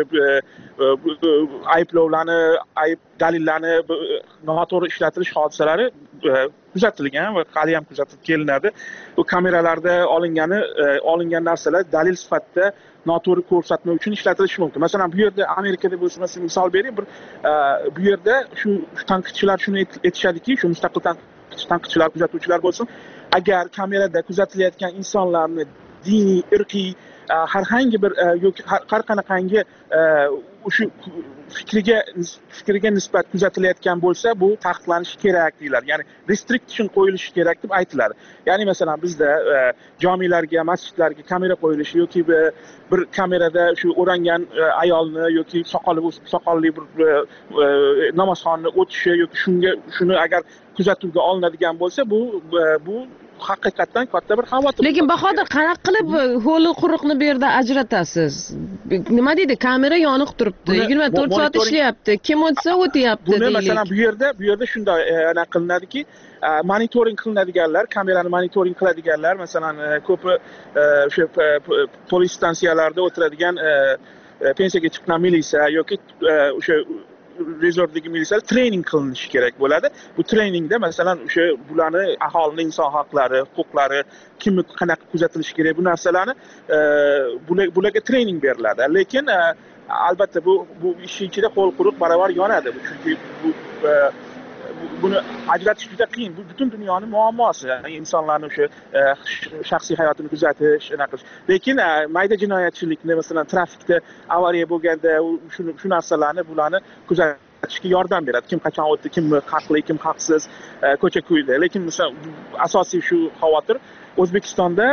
ayblovlarni, ayb dalillarni noto'g'ri ishlatilish hodisalari kuzatilgan va hali ham kuzatib kelinadi. Bu kameralarda olingani olingan narsalar dalil sifatida noto'g'ri ko'rsatma uchun ishlatilishi mumkin. Masalan, bu yerda Amerikada bo'lsa, masalan, misol berayim, bir bu yerda shu tanqidchilar shuni aytishadiki, shu mustaqil tanqidchilar, kuzatuvchilar bo'lsin, agar kamerada kuzatilayotgan insonlarni diniy, irqiy har qanday bir yoki har qanaqangi o'sha fikriga fikriga nisbat kuzatilayotgan bo'lsa, bu taqiqlanishi kerak deyiladi. Ya'ni restriction qo'yilishi kerak deb aytiladi. Ya'ni masalan bizda jomilarga, masjidlarga kamera qo'yilishi yoki bir kamerada shu o'rangan ayolni yoki soqoli soqolli bir namozxonni o'tishi yoki shunga shuni agar kuzatuvga olinadigan bo'lsa, bu bu haqiqatdan katta bir xavotir. Lekin Bahodir, qanaqa qilib ho'li quruqni bu yerda ajratasiz? Nima deydi? Kamera yoniq turibdi. yigirma to'rt soat ishlayapti. Kim o'tsa o'tyapti deylik. Buni masalan bu yerda, bu yerda shunday aniq qilinadiki, monitoring qilinadiganlar, kamerani monitoring qiladiganlar, masalan, ko'pi o'sha polis stansiyalarida o'tiradigan pensiyaga chiqqan militsiya yoki o'sha rezervdagi militsiyalar trening qilinishi kerak bo'ladi. Bu treningda masalan o'sha bularni aholining inson haqlari, huquqlari, kimni qanaqa kuzatilishi kerak bu narsalarni bularga trening beriladi. Lekin albatta bu bu ish ichida qo'l quruq baravar yonadi. Chunki bu buni ajratish juda qiyin. Bu butun dunyoning muammosi. Insonlarning o'sha shaxsiy hayotini kuzatish, anaqa qilish. Lekin mayda jinoyatchilikni, masalan, trafikda avariya bo'lganda shu shu narsalarni, bularni kuzatish ajratishga yordam beradi. Kim qachon o'tdi, kim haqli, kim haqsiz, ko'cha ko'yda. Lekin misol asosiy shu xavotir O'zbekistonda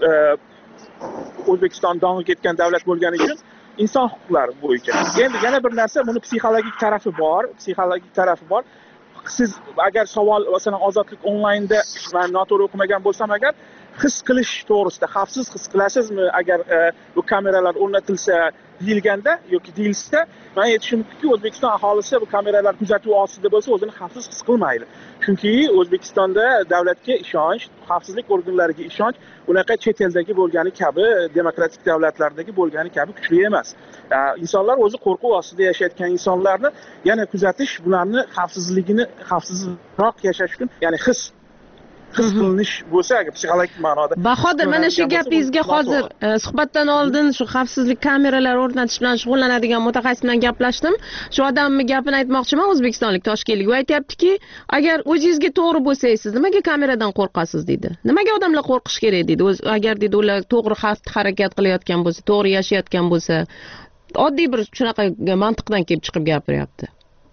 O'zbekiston dong'i ketgan davlat bo'lgani uchun inson huquqlari bo'yicha. Endi yana bir narsa, buni psixologik tarafi bor, psixologik tarafi bor. Siz agar savol masalan ozodlik onlaynda men noto'g'ri o'qimagan bo'lsam agar his qilish to'g'risida xavfsiz his qilasizmi agar bu kameralar o'rnatilsa deyilganda yoki deyilsa, men aytishim mumkinki O'zbekiston aholisi bu kameralar kuzatuv ostida bo'lsa o'zini xavfsiz his qilmaydi. Chunki O'zbekistonda davlatga ishonch, xavfsizlik organlariga ishonch unaqa chet eldagi bo'lgani kabi, demokratik davlatlardagi bo'lgani kabi kuchli emas. Insonlar o'zi qo'rquv ostida yashayotgan insonlarni yana kuzatish, bularni xavfsizligini, xavfsizroq yashash uchun, ya'ni his his qilinish bo'lsa, psixologik ma'noda. Bahodir, mana shu gapingizga hozir suhbatdan oldin shu xavfsizlik kameralari o'rnatish bilan shug'ullanadigan mutaxassis bilan gaplashdim. Shu odamning gapini aytmoqchiman, o'zbekistonlik toshkentlik. U aytayaptiki, agar o'zingizga to'g'ri bo'lsangiz, siz nimaga kameradan qo'rqasiz deydi. Nimaga odamlar qo'rqish kerak deydi. O'z agar deydi ular to'g'ri harakat qilayotgan bo'lsa, to'g'ri yashayotgan bo'lsa, oddiy bir shunaqa mantiqdan kelib chiqib gapiryapti.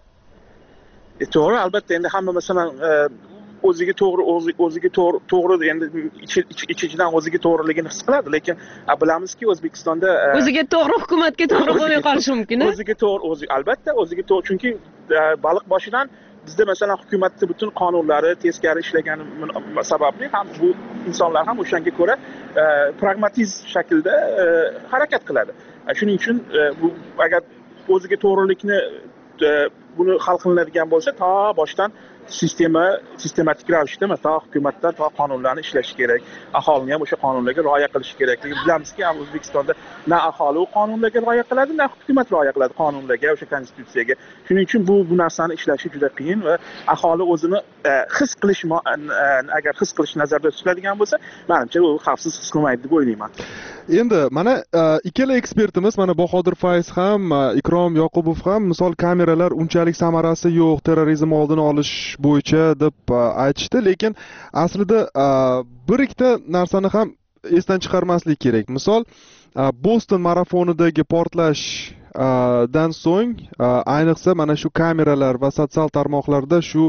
E to'g'ri, albatta endi hamma masalan o'ziga to'g'ri o'ziga to'g'ri endi ichidan o'ziga to'g'riligini his qiladi, lekin bilamizki O'zbekistonda o'ziga to'g'ri hukumatga to'g'ri bo'lmay qolishi mumkin. O'ziga to'g'ri, o'zi albatta o'ziga to'g'ri, chunki baliq boshidan bizda masalan hukumatning butun qonunlari teskari ishlagani sababli ham bu insonlar ham o'shanga ko'ra pragmatizm shaklda harakat qiladi. Shuning uchun bu agar o'ziga to'g'rilikni buni hal qilinadigan bo'lsa, to boshdan sistema sistematik ravishda masalan hukumatdan to qonunlarni ishlashi kerak, aholini ham o'sha qonunlarga rioya qilishi kerak. Bilamizki, ham O'zbekistonda na aholi u qonunlarga rioya qiladi, na hukumat rioya qiladi qonunlarga, o'sha konstitutsiyaga. Shuning uchun bu bu narsani ishlashi juda qiyin va aholi o'zini his qilish agar his qilish nazarda tutiladigan bo'lsa, menimcha u xavfsiz his qilmaydi deb o'ylayman. Endi mana ikkala ekspertimiz, mana Bahodir Fayz ham, Ikrom Yoqubov ham misol kameralar unchalik samarasi yo'q, terrorizm oldini olish bo'yicha deb aytishdi, lekin aslida bir ikkita narsani ham esdan chiqarmaslik kerak. Misol Boston marafonidagi portlash dan so'ng ayniqsa mana shu kameralar va sotsial tarmoqlarda shu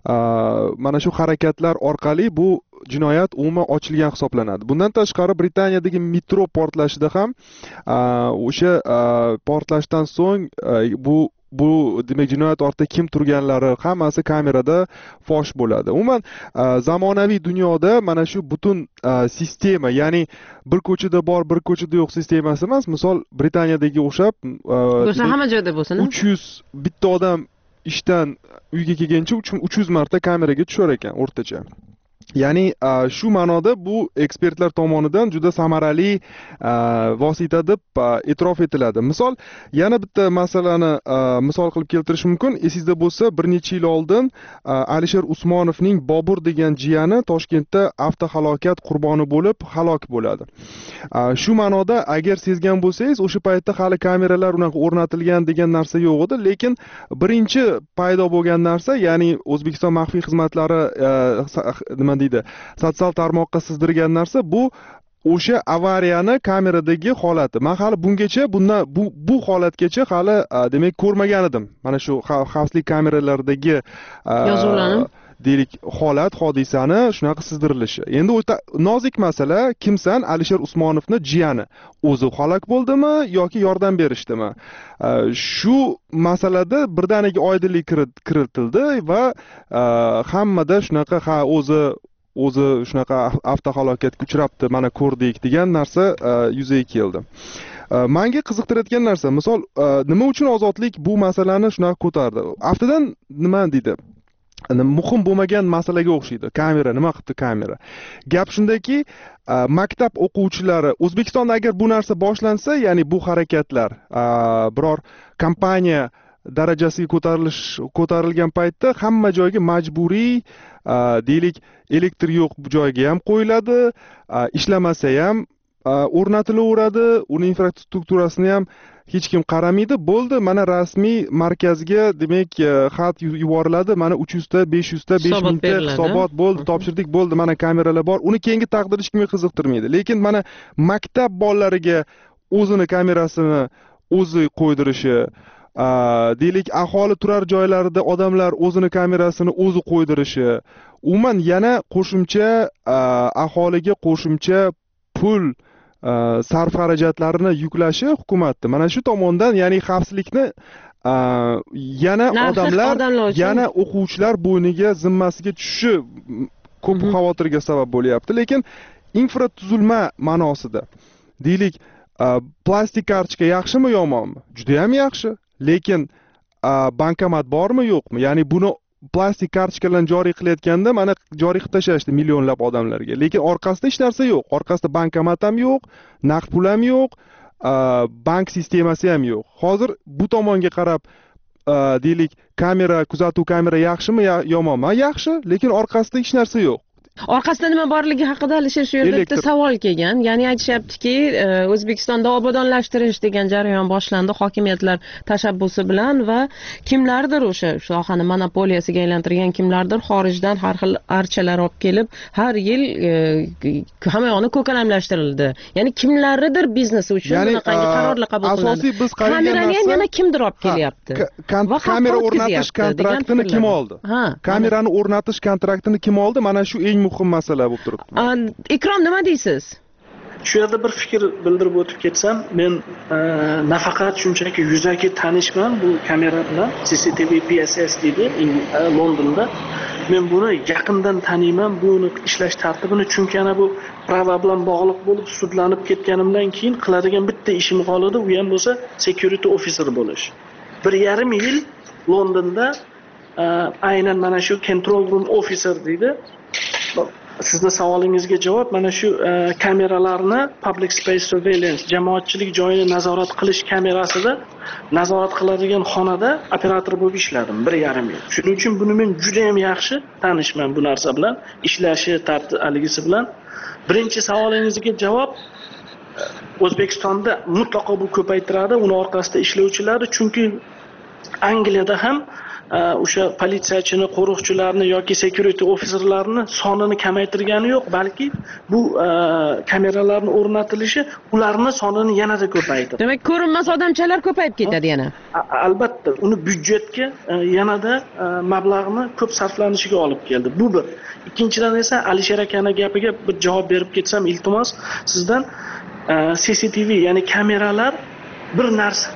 mana shu harakatlar orqali bu jinoyat umuman ochilgan hisoblanadi. Bundan tashqari Britaniyadagi metro portlashida ham o'sha portlashdan so'ng bu bu demak jinoyat ortida kim turganlari hammasi kamerada fosh bo'ladi. Umuman zamonaviy dunyoda mana shu butun sistema, ya'ni bir ko'chada bor, bir ko'chada yo'q sistemasi emas. Misol Britaniyadagi o'xshab bo'lsa hamma joyda bo'lsin. uch yuz bitta odam ishdan uyga kelguncha uch yuz marta kameraga tushar ekan o'rtacha. Ya'ni shu ma'noda bu ekspertlar tomonidan juda samarali vosita deb e'tirof etiladi. Misol yana bitta masalani misol qilib keltirish mumkin. Esingizda bo'lsa, bir necha yil oldin Alisher Usmonovning Bobur degan jiyani Toshkentda avtohalokat qurboni bo'lib halok bo'ladi. Shu ma'noda agar sezgan bo'lsangiz, o'sha paytda hali kameralar unaqa o'rnatilgan degan narsa yo'q edi, lekin birinchi paydo bo'lgan narsa, ya'ni O'zbekiston maxfiy xizmatlari nima deydi, sotsial tarmoqqa sizdirgan narsa bu o'sha avariyani kameradagi holati. Men hali bungacha bundan bu bu holatgacha hali demak ko'rmagan edim. Mana shu xavfsizlik kameralaridagi yozuvlarni deylik holat, hodisani shunaqa sizdirilishi. Endi o'ta nozik masala, kimsan Alisher Usmonovni jiyani o'zi halok bo'ldimi yoki yordam berishdimi? Shu masalada birdaniga oydinlik kiritildi va hammada shunaqa ha o'zi o'zi shunaqa avtohalokatga uchrabdi, mana ko'rdik degan narsa yuzaga keldi. Menga qiziqtiradigan narsa, misol nima uchun ozodlik bu masalani shunaqa ko'tardi? Aftidan nima deydi? Muhim bo'lmagan masalaga o'xshaydi. Kamera, nima qildi kamera? Gap shundaki, maktab o'quvchilari O'zbekistonda agar bu narsa boshlansa, ya'ni bu harakatlar biror kompaniya darajasiga ko'tarilish ko'tarilgan paytda hamma joyga majburiy deylik elektr yo'q joyga ham qo'yiladi, ishlamasa ham o'rnatilaveradi, uni infrastrukturasini ham hech kim qaramaydi. Bo'ldi, mana rasmiy markazga demak xat yuboriladi, mana uch yuz ta, besh yuz ta, besh ming ta hisobot bo'ldi, topshirdik, bo'ldi, mana kameralar bor. Uni keyingi taqdir hech kimga qiziqtirmaydi. Lekin mana maktab bolalariga o'zini kamerasini o'zi qo'ydirishi, deylik aholi turar joylarida odamlar o'zini kamerasini o'zi qo'ydirishi, umuman yana qo'shimcha aholiga qo'shimcha pul sarf xarajatlarini yuklashi hukumatni mana shu tomondan, ya'ni xavfsizlikni yana odamlar, yana o'quvchilar bo'yniga, zimmasiga tushishi ko'p xavotirga sabab bo'lyapti. Lekin infratuzilma ma'nosida deylik plastik kartochka yaxshimi yomonmi? Juda ham yaxshi. Lekin bankomat bormi yo'qmi? Ya'ni buni plastik kartochkalarni joriy qilayotganda mana joriy qilib tashlashdi millionlab odamlarga. Lekin orqasida hech narsa yo'q. Orqasida bankomat ham yo'q, naqd pul ham yo'q, bank sistemasi ham yo'q. Hozir bu tomonga qarab deylik kamera, kuzatuv kamera yaxshimi yomonmi? Yaxshi, lekin orqasida hech narsa yo'q. Orqasida nima borligi haqida Alisher shu yerda bitta savol kelgan. Ya'ni aytishyaptiki, O'zbekistonda obodonlashtirish degan jarayon boshlandi hokimiyatlar tashabbusi bilan va kimlardir o'sha sohani monopoliyasiga aylantirgan kimlardir xorijdan har xil archalar olib kelib, har yil hamma yoqni ko'kalamlashtirildi. Ya'ni kimlardir biznesi uchun bunaqangi qarorlar qabul qilindi. Asosiy biz qaragan narsa ham yana kimdir olib kelyapti. Kamera o'rnatish kontraktini kim oldi? Kamerani o'rnatish kontraktini kim oldi? Mana shu eng muhim masala bo'lib turibdi. Ikrom, nima deysiz? Shu yerda bir fikr bildirib o'tib ketsam, men nafaqat shunchaki yuzaki tanishman bu kamera bilan, C C T V P S S deydi Londonda. Men buni yaqindan taniyman, buni ishlash tartibini, chunki ana bu prava bilan bog'liq bo'lib sudlanib ketganimdan keyin qiladigan bitta ishim qoldi, u ham bo'lsa security officer bo'lish. bir yarim yil Londonda aynan mana shu control room officer deydi. Sizni savolingizga javob mana shu kameralarni public space surveillance, jamoatchilik joyini nazorat qilish kamerasida nazorat qiladigan xonada operator bo'lib ishladim bir yarim yil. Shuning uchun buni men juda ham yaxshi tanishman bu narsa bilan, ishlashi, tartibligisi bilan. Birinchi savolingizga javob, O'zbekistonda mutlaqo bu ko'paytiradi uni orqasida ishlovchilarni, chunki Angliyada ham o'sha politsiyachini, qo'riqchilarni yoki security officerlarni sonini kamaytirgani yo'q, balki bu kameralarning o'rnatilishi ularni sonini yanada ko'paytirdi. Demak, ko'rinmas odamchalar ko'payib ketadi yana. Albatta, uni byudjetga yanada mablag'ni ko'p sarflanishiga olib keldi. Bu bir. Ikkinchidan esa Alisher akani gapiga bir javob berib ketsam, iltimos sizdan, C C T V, ya'ni kameralar bir narsa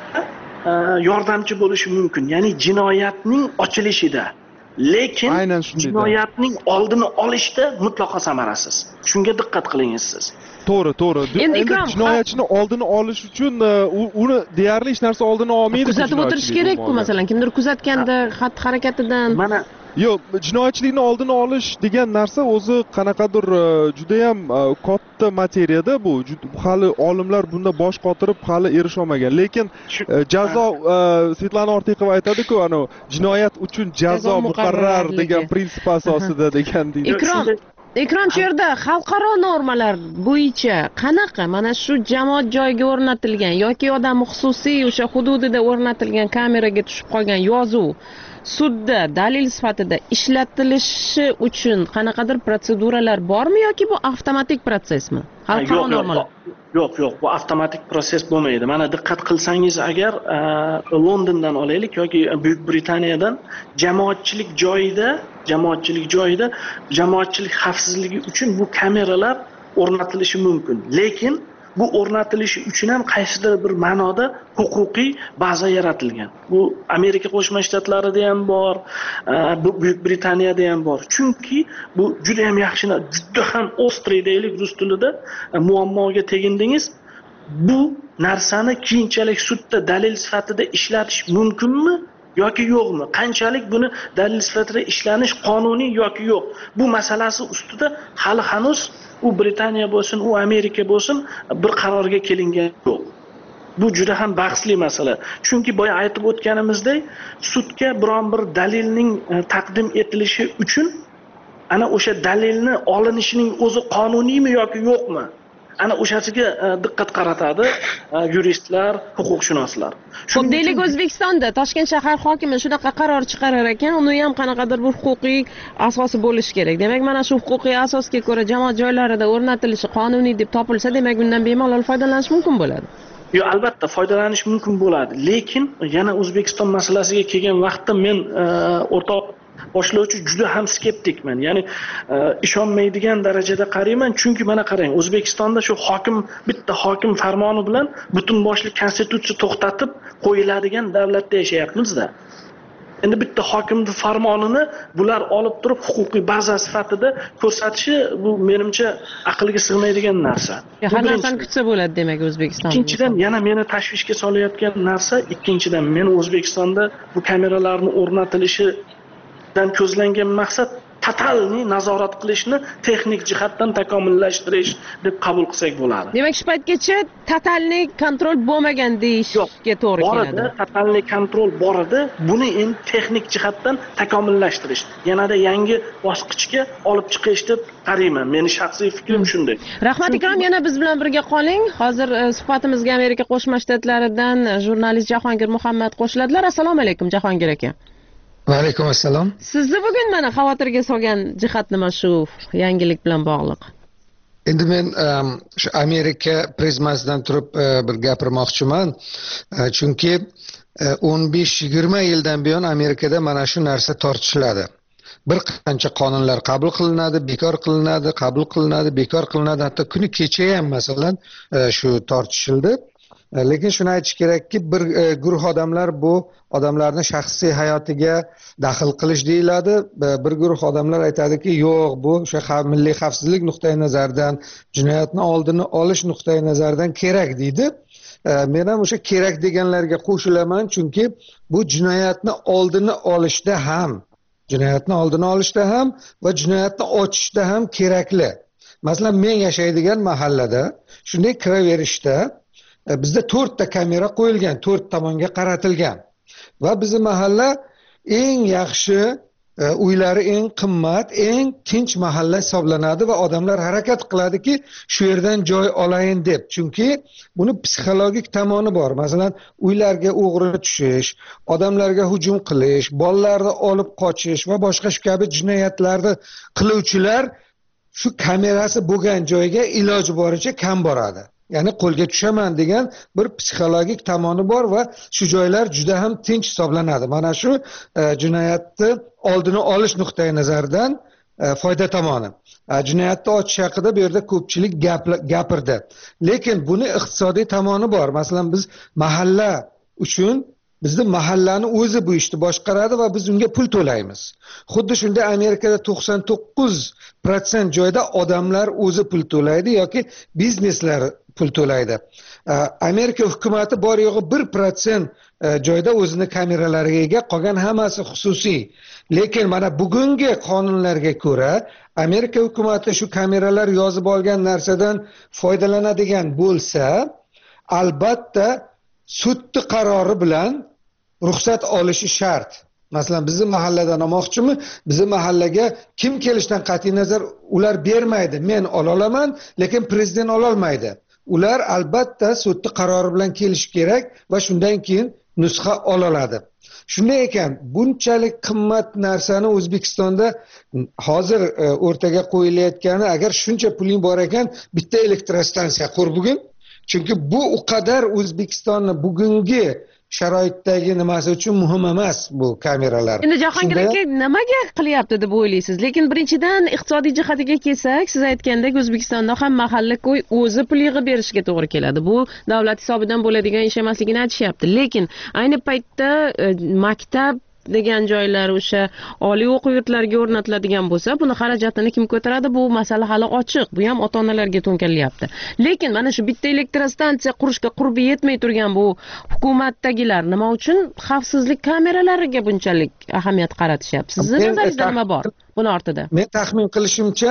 yordamchi bo'lishi mumkin, ya'ni jinoyatning ochilishida, lekin jinoyatning oldini olishda mutlaqo samarasiz. Shunga diqqat qilingiz siz. To'g'ri, to'g'ri. Endi jinoyatchini oldini olish uchun uni deyarli hech narsa oldini olmaydi. Kuzatib o'tirish kerak-ku, masalan, kimdir kuzatganda xatti-harakatidan. Mana yo'q, jinoyatchilikni oldini olish degan narsa o'zi qanaqadir juda ham katta materiyada bu. Hali olimlar bunda bosh qotirib hali erisha olmagan. Lekin jazo, Svetlana Ortiqova aytadi-ku, ana jinoyat uchun jazo muqarrar degan prinsip asosida degan deydi. Ikrom Ekran shu yerda xalqaro normalar bo'yicha qanaqa mana shu jamoat joyiga o'rnatilgan yoki odam xususiy o'sha hududida o'rnatilgan kameraga tushib qolgan yozuv sudda dalil sifatida ishlatilishi uchun qanaqadir protseduralar bormi yoki bu avtomatik prosesmi? Xalqaro normalar. Yo'q, yo'q, bu avtomatik proses bo'lmaydi. Mana diqqat qilsangiz agar Londondan olaylik yoki Buyuk Britaniyadan jamoatchilik joyida, jamoatchilik joyida jamoatchilik xavfsizligi uchun bu kameralar o'rnatilishi mumkin. Lekin bu o'rnatilishi uchun ham qaysidir bir ma'noda huquqiy baza yaratilgan. Bu Amerika Qo'shma Shtatlarida ham bor, bu Buyuk Britaniyada ham bor. Chunki bu juda ham yaxshi, juda ham ostri deylik rus tilida muammoga tegindingiz. Bu narsani keyinchalik sudda dalil sifatida ishlatish mumkinmi yoki yo'qmi? Qanchalik buni dalil sifatida ishlanish qonuniy yoki yo'q? Bu masalasi ustida hali hanuz u Britaniya bo'lsin, u Amerika bo'lsin bir qarorga kelingan yo'q. Bu juda ham bahsli masala. Chunki boya aytib o'tganimizdek, sudga biron bir dalilning taqdim etilishi uchun ana o'sha dalilni olinishining o'zi qonuniymi yoki yo'qmi? Ana o'shasiga diqqat qaratadi yuristlar, huquqshunoslar. Xo'p, deylik O'zbekistonda Toshkent shahar hokimi shunaqa qaror chiqarar ekan, uni ham qanaqadir bir huquqiy asosi bo'lishi kerak. Demak, mana shu huquqiy asosga ko'ra jamoat joylarida o'rnatilishi qonuniy deb topilsa, demak undan bemalol foydalanish mumkin bo'ladi. Yo, albatta foydalanish mumkin bo'ladi, lekin yana O'zbekiston masalasiga kelgan vaqtda men o'rtoq boshlovchi juda ham skeptikman. Ya'ni ishonmaydigan darajada qarayman, chunki mana qarang, O'zbekistonda shu hokim bitta hokim farmoni bilan butun boshli konstitutsiya to'xtatib qo'yiladigan davlatda yashayapmiz-da. Endi bitta hokimning farmonini bular olib turib huquqiy baza sifatida ko'rsatishi bu menimcha aqlga sig'maydigan narsa. Har narsani kutsa bo'ladi demak O'zbekiston. Ikkinchidan yana meni tashvishga solayotgan narsa, ikkinchidan men O'zbekistonda bu kameralarning o'rnatilishidan ko'zlangan maqsad totalniy nazorat qilishni texnik jihatdan takomillashtirish deb qabul qilsak bo'ladi. Demak, shu paytgacha totalniy kontrol bo'lmagan deyishga to'g'ri keladi. Bor edi, totalniy kontrol bor edi. Buni endi texnik jihatdan takomillashtirish, yanada yangi bosqichga olib chiqish deb qarayman. Meni shaxsiy fikrim shunday. Rahmat Ikrom, yana biz bilan birga qoling. Hozir suhbatimizga Amerika Qo'shma Shtatlaridan jurnalist Jahongir Muhammad qo'shiladilar. Assalomu alaykum Jahongir aka. Va alaykum assalom. Sizni bugun mana xavotirga solgan jihat nima shu yangilik bilan bog'liq? Endi men shu Amerika prizmasidan turib bir gapirmoqchiman. Chunki o'n besh yigirma yildan buyon Amerikada mana shu narsa tortishiladi. Bir qancha qonunlar qabul qilinadi, bekor qilinadi, qabul qilinadi, bekor qilinadi. Hatto kuni kecha ham masalan shu tortishildi. Lekin shuni aytish kerakki, bir guruh odamlar bu odamlarning shaxsiy hayotiga daxl qilish deyiladi. Bir guruh odamlar aytadiki, yo'q, bu o'sha milliy xavfsizlik nuqtai nazaridan, jinoyatni oldini olish nuqtai nazaridan kerak deydi. Men ham o'sha kerak deganlarga qo'shilaman, chunki bu jinoyatni oldini olishda ham, jinoyatni oldini olishda ham va jinoyatni ochishda ham kerakli. Masalan, men yashaydigan mahallada shunday kiraverishda bizda to'rtta kamera qo'yilgan, to'rt tomonga qaratilgan. Va bizning mahalla eng yaxshi, uylari eng qimmat, eng tinch mahalla hisoblanadi va odamlar harakat qiladiki, shu yerdan joy olayin deb. Chunki buni psixologik tomoni bor. Masalan, uylarga o'g'ri tushish, odamlarga hujum qilish, bolalarni olib qochish va boshqa shu kabi jinoyatlarni qiluvchilar shu kamerasi bo'lgan joyga iloji boricha kam boradi. Ya'ni qo'lga tushaman degan bir psixologik tomoni bor va shu joylar juda ham tinch hisoblanadi. Mana shu e, jinoyatni oldini olish nuqtai nazaridan e, foyda tomoni. E, jinoyatni ochish haqida bu yerda ko'pchilik gapirdi. Lekin buni iqtisodiy tomoni bor. Masalan, biz mahalla uchun bizni mahallani o'zi bu ishni boshqaradi va biz unga pul to'laymiz. Xuddi shunday Amerikada to'qson to'qqiz foiz joyda odamlar o'zi pul to'laydi yoki bizneslar pul to'laydi. Amerika hukumati bor yo'g'i bir foiz joyda o'zini kameralariga ega, qolgan hammasi xususiy. Lekin mana bugungi qonunlarga ko'ra Amerika hukumati shu kameralar yozib olgan narsadan foydalanadigan bo'lsa, albatta sudning qarori bilan ruxsat olishi shart. Masalan, bizning mahalladan olmoqchimi? Bizning mahallaga kim kelishdan qat'iy nazar ular bermaydi. Men ola olaman, lekin prezident ola olmaydi. Ular albatta sudning qarori bilan kelish kerak va shundan keyin nusxa ola oladi. Shunday ekan, bunchalik qimmat narsani O'zbekistonda hozir o'rtaga qo'yilayotgani, agar shuncha puling bor ekan, bitta elektrostansiya qur bugun. Chunki bu u qadar O'zbekistonni bugungi sharoitdagi nimasi uchun muhim emas bu kameralar. Endi Jahongir aka nimaga qilyapti deb o'ylaysiz? Lekin birinchidan iqtisodiy jihatiga kelsak, siz aytgandek O'zbekistonda ham mahalla ko'y o'zi pul yig'ib berishiga to'g'ri keladi. Bu davlat hisobidan bo'ladigan ish emasligini aytishyapti. Lekin ayni paytda maktab degan joylar o'sha oliy o'quv yurtlariga o'rnatiladigan bo'lsa, buni xarajatini kim ko'taradi? Bu masala hali ochiq. Bu ham ota-onalarga to'nkalilyapti. Lekin mana shu bitta elektrostansiya qurishga qurbi yetmay turgan bu hukumatdagilar nima uchun xavfsizlik kameralariga bunchalik ahamiyat qaratishyapti? Sizning nazaringizda nima bor buni ortida? Men taxmin qilishimcha,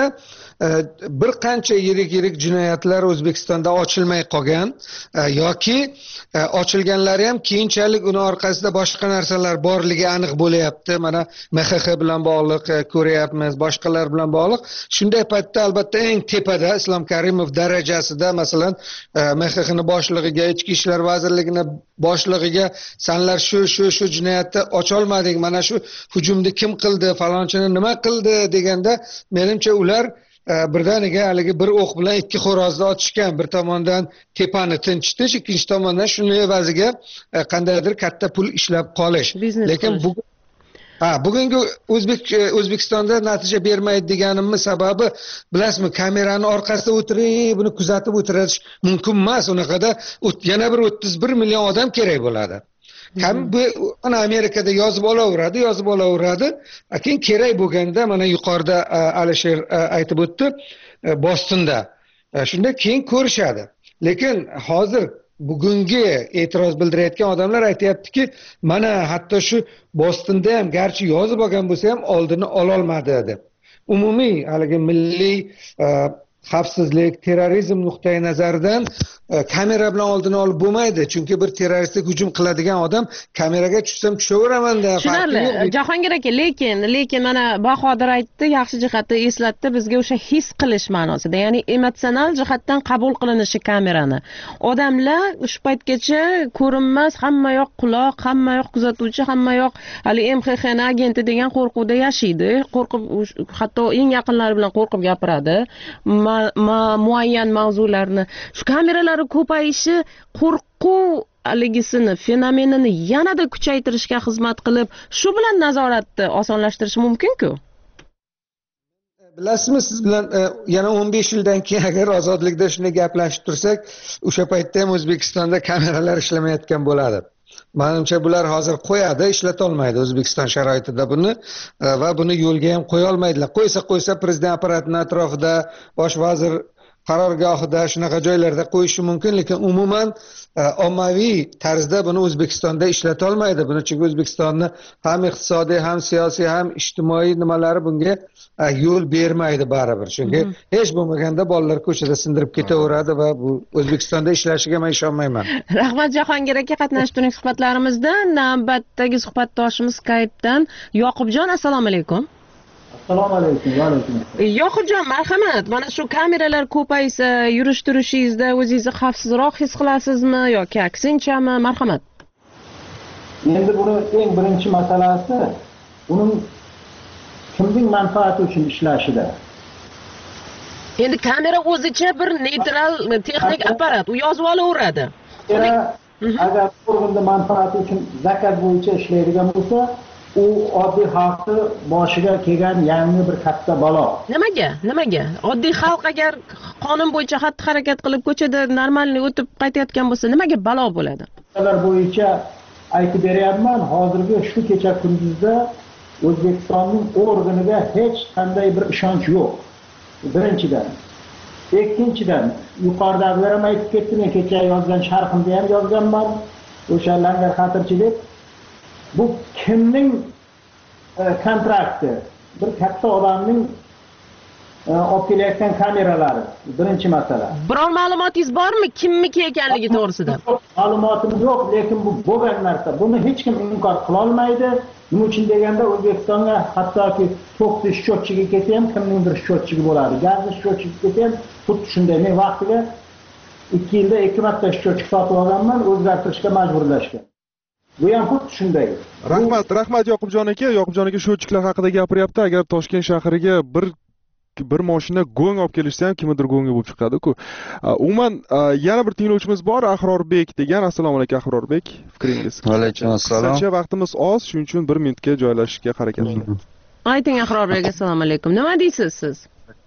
bir qancha yirik-yirik jinoyatlar O'zbekistonda ochilmay qolgan yoki ochilganlari ham keyinchalik uni orqasida boshqa narsalar borligi aniq bo'layapti. Mana M X X bilan bog'liq ko'ryapmiz, boshqalar bilan bog'liq. Shunday paytda albatta eng tepada Islom Karimov darajasida, masalan, M X X'ni boshlig'iga, Ichki ishlar vazirligini boshlig'iga sanlar shu shu shu jinoyatni ocha olmadik, mana shu hujumni kim qildi, falonchini nima qildi deganda, menimcha ular birdaniga haligi bir o'q bilan ikki xo'rozni otishgan. Bir tomondan tepani tinchitish, ikkinchi tomondan shuni evaziga qandaydir katta pul ishlab qolish. Lekin bu ha bugungi O'zbek O'zbekistonda natija bermaydi deganimning sababi bilasizmi, kamerani orqasida o'tirib, buni kuzatib o'tirish mumkin emas. Unaqada yana bir o'ttiz bir million odam kerak bo'ladi. Ham bu ana Amerikada yozib olaveradi, yozib olaveradi. Keyin kerak bo'lganda mana yuqorida Alisher aytib o'tdi, Bostonda. Shunda keyin ko'rishadi. Lekin hozir bugungi e'tiroz bildirayotgan odamlar aytayaptiki, mana hatto shu Bostonda ham garchi yozib olgan bo'lsa ham oldini ola olmadi deb. Umumiy haligi milliy xavfsizlik, terrorizm nuqtai nazaridan kamera bilan oldini olib bo'lmaydi. Chunki bir terroristik hujum qiladigan odam kameraga tushsam tushaveramanda. Tushunarli. Jahongir aka, lekin lekin mana Bahodir aytdi, yaxshi jihatda eslatdi bizga o'sha his qilish ma'nosida, ya'ni emotsional jihatdan qabul qilinishi kamerani. Odamlar shu paytgacha ko'rinmas, hamma yoq quloq, hamma yoq kuzatuvchi, hamma yoq hali M X X N agenti degan qo'rquvda yashaydi. Qo'rqib, hatto eng yaqinlari bilan qo'rqib gapiradi. Muayyan mavzularni shu kameralar ko'payishi qo'rquv haligisini fenomenini yanada kuchaytirishga xizmat qilib, shu bilan nazoratni osonlashtirishi mumkin-ku. Bilasizmi, siz bilan yana o'n besh yildan keyin agar ozodlikda shunday gaplashib tursak, o'sha paytda ham O'zbekistonda kameralar ishlamayotgan bo'ladi. Menimcha bular hozir qo'yadi, ishlata olmaydi O'zbekiston sharoitida buni va buni yo'lga ham qo'ya olmaydilar. Qo'ysa qo'ysa prezident apparatining atrofida, bosh vazir qarorgohida, shunaqa joylarda qo'yishi mumkin, lekin umuman ommaviy tarzda buni O'zbekistonda ishlata olmaydi. Buni chunki O'zbekistonni ham iqtisodiy, ham siyosiy, ham ijtimoiy nimalari bunga yo'l bermaydi baribir. Chunki hech bo'lmaganda bolalar ko'chada sindirib ketaveradi va bu O'zbekistonda ishlashiga men ishonmayman. Rahmat Jahongir aka, qatnashtirgan suhbatlarimizda. Navbatdagi suhbatdoshimiz Skype'dan Yoqubjon, assalomu alaykum. Assalomu alaykum. Va alaykum. Yoqubjon, marhamat. Mana shu kameralar ko'paysa, yurish turishingizda o'zingizni xavfsizroq his qilasizmi yoki aksinchami? Marhamat. Endi buni eng birinchi masalasi uning kimning manfaati uchun ishlashida. Endi kamera o'zicha bir neytral texnik apparat, u yozib olaveradi. Agar organda manfaati uchun zakaz bo'yicha ishlaydigan bo'lsa, u oddiy xalqni boshiga kelgan yangi bir katta balo. Nimaga? Nimaga? Oddiy xalq agar qonun bo'yicha xatti-harakat qilib ko'chada normalniy o'tib qaytayotgan bo'lsa, nimaga balo bo'ladi? Ular bo'yicha aytib beryapman, hozirgi shu kecha kunduzda O'zbekistonning organiga hech qanday bir ishonch yo'q. Birinchidan. Ikkinchidan, yuqoridagilar ham aytib ketdi, men kecha yozgan sharhimda ham yozganman, o'sha langar xatirchi deb. Bu kimning kontrakti? Bir katta odamning olib kelayotgan kameralari. Birinchi masala. Biror ma'lumotingiz bormi kimniki ekanligi to'g'risida? Ma'lumotim yo'q, lekin bu bo'lgan narsa. Buni hech kim inkor qila olmaydi. Nima uchun deganda O'zbekistonga hattoki to'qqiz счетчиga ketsa ham kimningdir счетчиgi bo'ladi. Gazni счетчиga ketsa ham xuddi shunday. Men vaqtiga ikki yilda ikki marta счетчик sotib olganman, o'zgartirishga majburlashgan. Bu ham xuddi shunday. Rahmat, rahmat Yoqubjon aka. Yoqubjon aka счетчикlar haqida gapiryapti. Agar Toshkent shahriga bir bir mashina go'ng olib kelishsa ham kimdir go'ngi bo'lib chiqadi-ku. Umuman yana bir tinglovchimiz bor, Ahrorbek degan. Assalomu alaykum Ahrorbek. Fikringiz? Va alaykum assalom. Qancha vaqtimiz oz, shuning uchun bir minutga joylashishga harakat qiling. Ayting Ahrorbek, assalomu alaykum. Nima deysiz siz?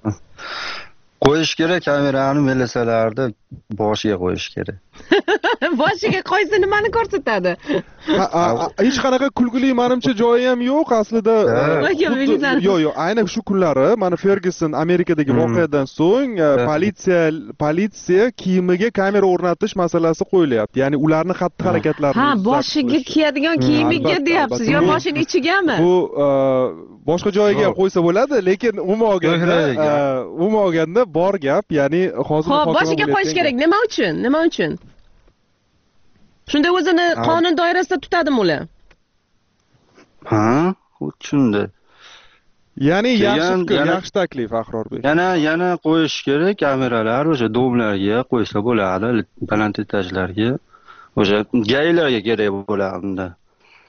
Qo'yish kerak, kamerani milisalarda boshiga qo'yish kerak. Boshiga qo'ysa nimani ko'rsatadi? Hech qanaqa kulgili menimcha joyi ham yo'q aslida. Yo'q, yo'q, aynan shu kunlari mana Ferguson Amerikadagi voqeadan so'ng politsiya politsiya kiyimiga kamera o'rnatish masalasi qo'yilyapti. Ya'ni ularni xatti-harakatlarini. Ha, boshiga kiyadigan kiyimiga deyapsiz, yo mashina ichigami? Bu boshqa joyiga ham qo'ysa bo'ladi, lekin umuman olganda, umuman olganda bor gap, ya'ni hozir Xo'p, boshiga qo'yish kerak. Nima uchun? Nima uchun? Shunda o'zini qonun doirasida tutadimi ular? Ha, xuddi shunday. Ya'ni yaxshi fikr, yaxshi taklif Ahrorbek. Yana yana qo'yish kerak kameralar, o'sha domlarga qo'ysa bo'ladi, baland etajlarga. O'sha gaylarga kerak bo'ladi unda.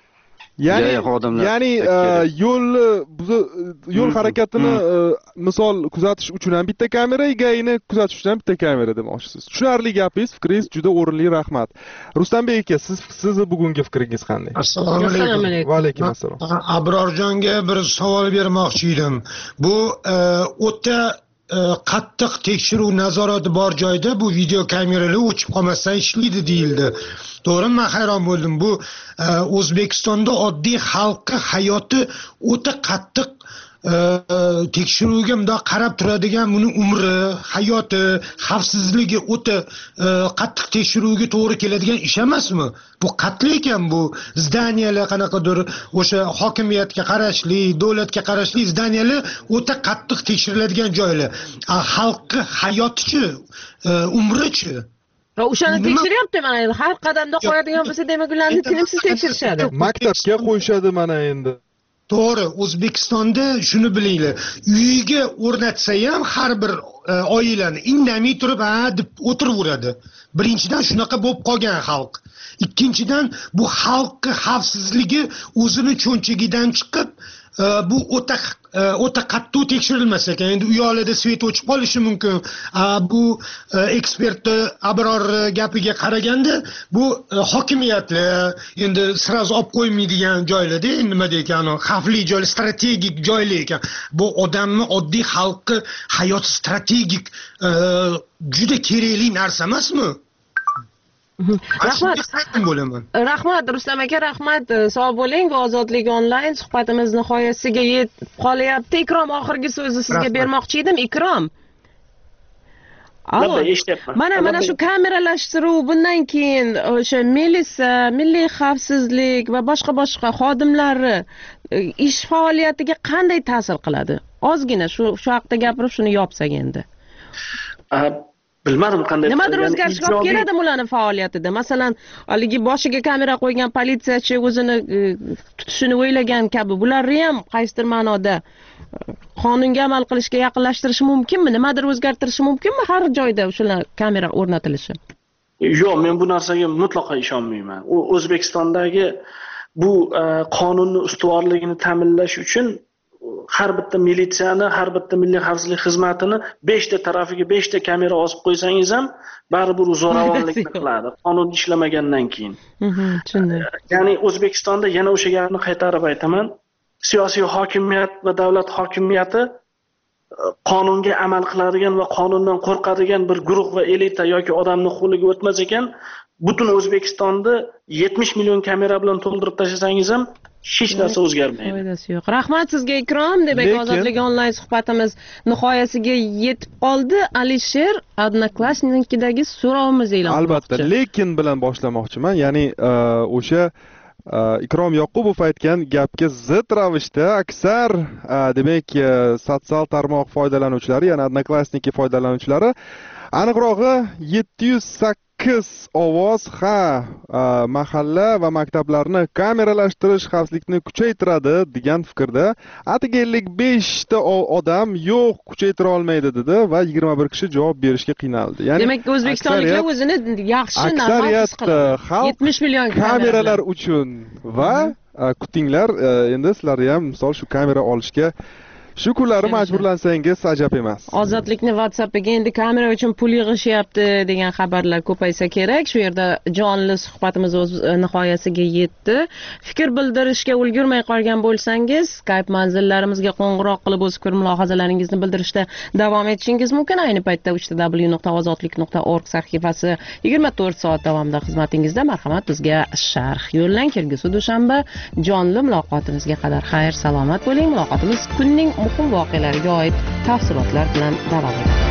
ya'ni xodimlar ya'ni yo'lni yo'l harakatini misol kuzatish uchun ham bitta kamera, egayini kuzatish uchun ham bitta kamera demoqchisiz. Tushunarli gapingiz, fikringiz juda o'rinli, rahmat. Ruslanbek aka, siz sizni bugungi fikringiz qanday? Assalomu alaykum. Va alaykum assalom. Abrorjonga bir savol bermoqchi edim. Bu o'ta qattiq tekshiruv nazorati bor joyda bu video kameralar o'chib qolmasdan ishlaydi deyildi. To'g'rimi? Men hayron bo'ldim. Bu O'zbekistonda oddiy xalqi hayoti o'ta qattiq tekshiruvga bundoq qarab turadigan, buni umri, hayoti, xavfsizligi o'ta qattiq tekshiruvga to'g'ri keladigan ish emasmi? Bu qatli ekan bu. Zdaniyalar qanaqadir o'sha hokimiyatga qarashli, davlatga qarashli zdaniyalar o'ta qattiq tekshiriladigan joylar. Xalqi hayotichi, umrichi? O'shani tekshiryapti mana endi. Har qadamda qo'yadigan bo'lsa, demak ularni tinimsiz tekshirishadi. Maktabga qo'yishadi mana endi. To'g'ri, O'zbekistonda shuni bilinglar. Uyiga o'rnatsa ham har bir oilani indamay turib, ha deb o'tiraveradi. Birinchidan shunaqa bo'lib qolgan xalq. Ikkinchidan bu xalqning xavfsizligi o'zini cho'nchagidan chiqib, bu o'ta o'ta qattiq tekshirilmas ekan. Endi uyoqlarda svet o'chib qolishi mumkin. Bu ekspertni Abror gapiga qaraganda bu hokimiyatlar endi sirazu olib qo'ymaydigan joylarda, nima deykan, xavfli joylar, strategik joylar ekan. Bu odamni, oddiy xalqni hayoti strategik juda kerakli narsa emasmi? Rahmat. Rahmat Rustam aka, rahmat. Sog' bo'ling. Bu Ozodlik onlayn suhbatimiz nihoyasiga yetib qolyapti. Ikrom, oxirgi so'zni sizga bermoqchi edim. Ikrom. Allo. Mana mana shu kameralashtiruv, bundan keyin o'sha militsiya, milliy xavfsizlik va boshqa boshqa xodimlari ish faoliyatiga qanday ta'sir qiladi? Ozgina shu shu haqida gapirib shuni yopsak endi. Bilmadim qanday. Nimadir o'zgarish olib keladimi ularning faoliyatida? Masalan, haligi boshiga kamera qo'ygan politsiyachi o'zini tutishini o'ylagan kabi, bularni ham qaysidir ma'noda qonunga amal qilishga yaqinlashtirishi mumkinmi? Nimadir o'zgartirishi mumkinmi har joyda o'shalar kamera o'rnatilishi? Yo'q, men bu narsaga mutlaqo ishonmayman. U O'zbekistondagi bu qonunni ustuvorligini ta'minlash uchun har bitta militsiyani, har bitta milliy xavfsizlik xizmatini beshta tarafiga beshta kamera osib qo'ysangiz ham baribir zo'ravonlikni qiladi, qonun ishlamagandan keyin. Tushundim. Ya'ni O'zbekistonda yana o'sha gapni qaytarib aytaman, siyosiy hokimiyat va davlat hokimiyati qonunga amal qiladigan va qonundan qo'rqadigan bir guruh va elita yoki odamning qo'liga o'tmas ekan, butun O'zbekistonni yetmish million kamera bilan to'ldirib tashlasangiz ham hech narsa o'zgarmaydi. Foydasi yo'q. Rahmat sizga Ikrom. Demak, Ozodlik onlayn suhbatimiz nihoyasiga yetib qoldi. Alisher Odnoklassnikidagi so'rovimiz e'lon qilmoqchi. Albatta, lekin bilan boshlamoqchiman. Ya'ni o'sha Ikrom Yoqubov aytgan gapga zid ravishda aksar demak sotsial tarmoq foydalanuvchilari, ya'ni Odnoklassniki foydalanuvchilari aniqrog'i yetti yuz sakkiz ovoz ha mahalla va maktablarni kameralashtirish xavfsizlikni kuchaytiradi degan fikrda, atigi ellik besh ta odam yo'q, kuchaytira olmaydi dedi va yigirma bir kishi javob berishga qiynaldi. Ya'ni demak o'zbekistonliklar o'zini yaxshi normal his qiladi. yetmish million kameralar uchun va kutinglar, endi sizlar ham misol shu kamera olishga shu kunlari majburlansangiz ajab emas. Ozodlikni WhatsAppiga endi kamera uchun pul yig'ishyapti degan xabarlar ko'paysa kerak. Shu yerda jonli suhbatimiz o'z nihoyasiga yetdi. Fikr bildirishga ulgurmay qolgan bo'lsangiz, Skype manzillarimizga qo'ng'iroq qilib o'z fikr mulohazalaringizni bildirishda davom etishingiz mumkin. Ayni paytda uch w nuqta ozodlik nuqta org sahifasi yigirma to'rt soat davomida xizmatingizda. Marhamat, bizga sharh yo'llang. Kelgusi dushanba jonli muloqotimizga qadar xayr, salomat bo'ling. Muloqotimiz kunning muhim voqealariga oid tafsilotlar bilan davom etadi.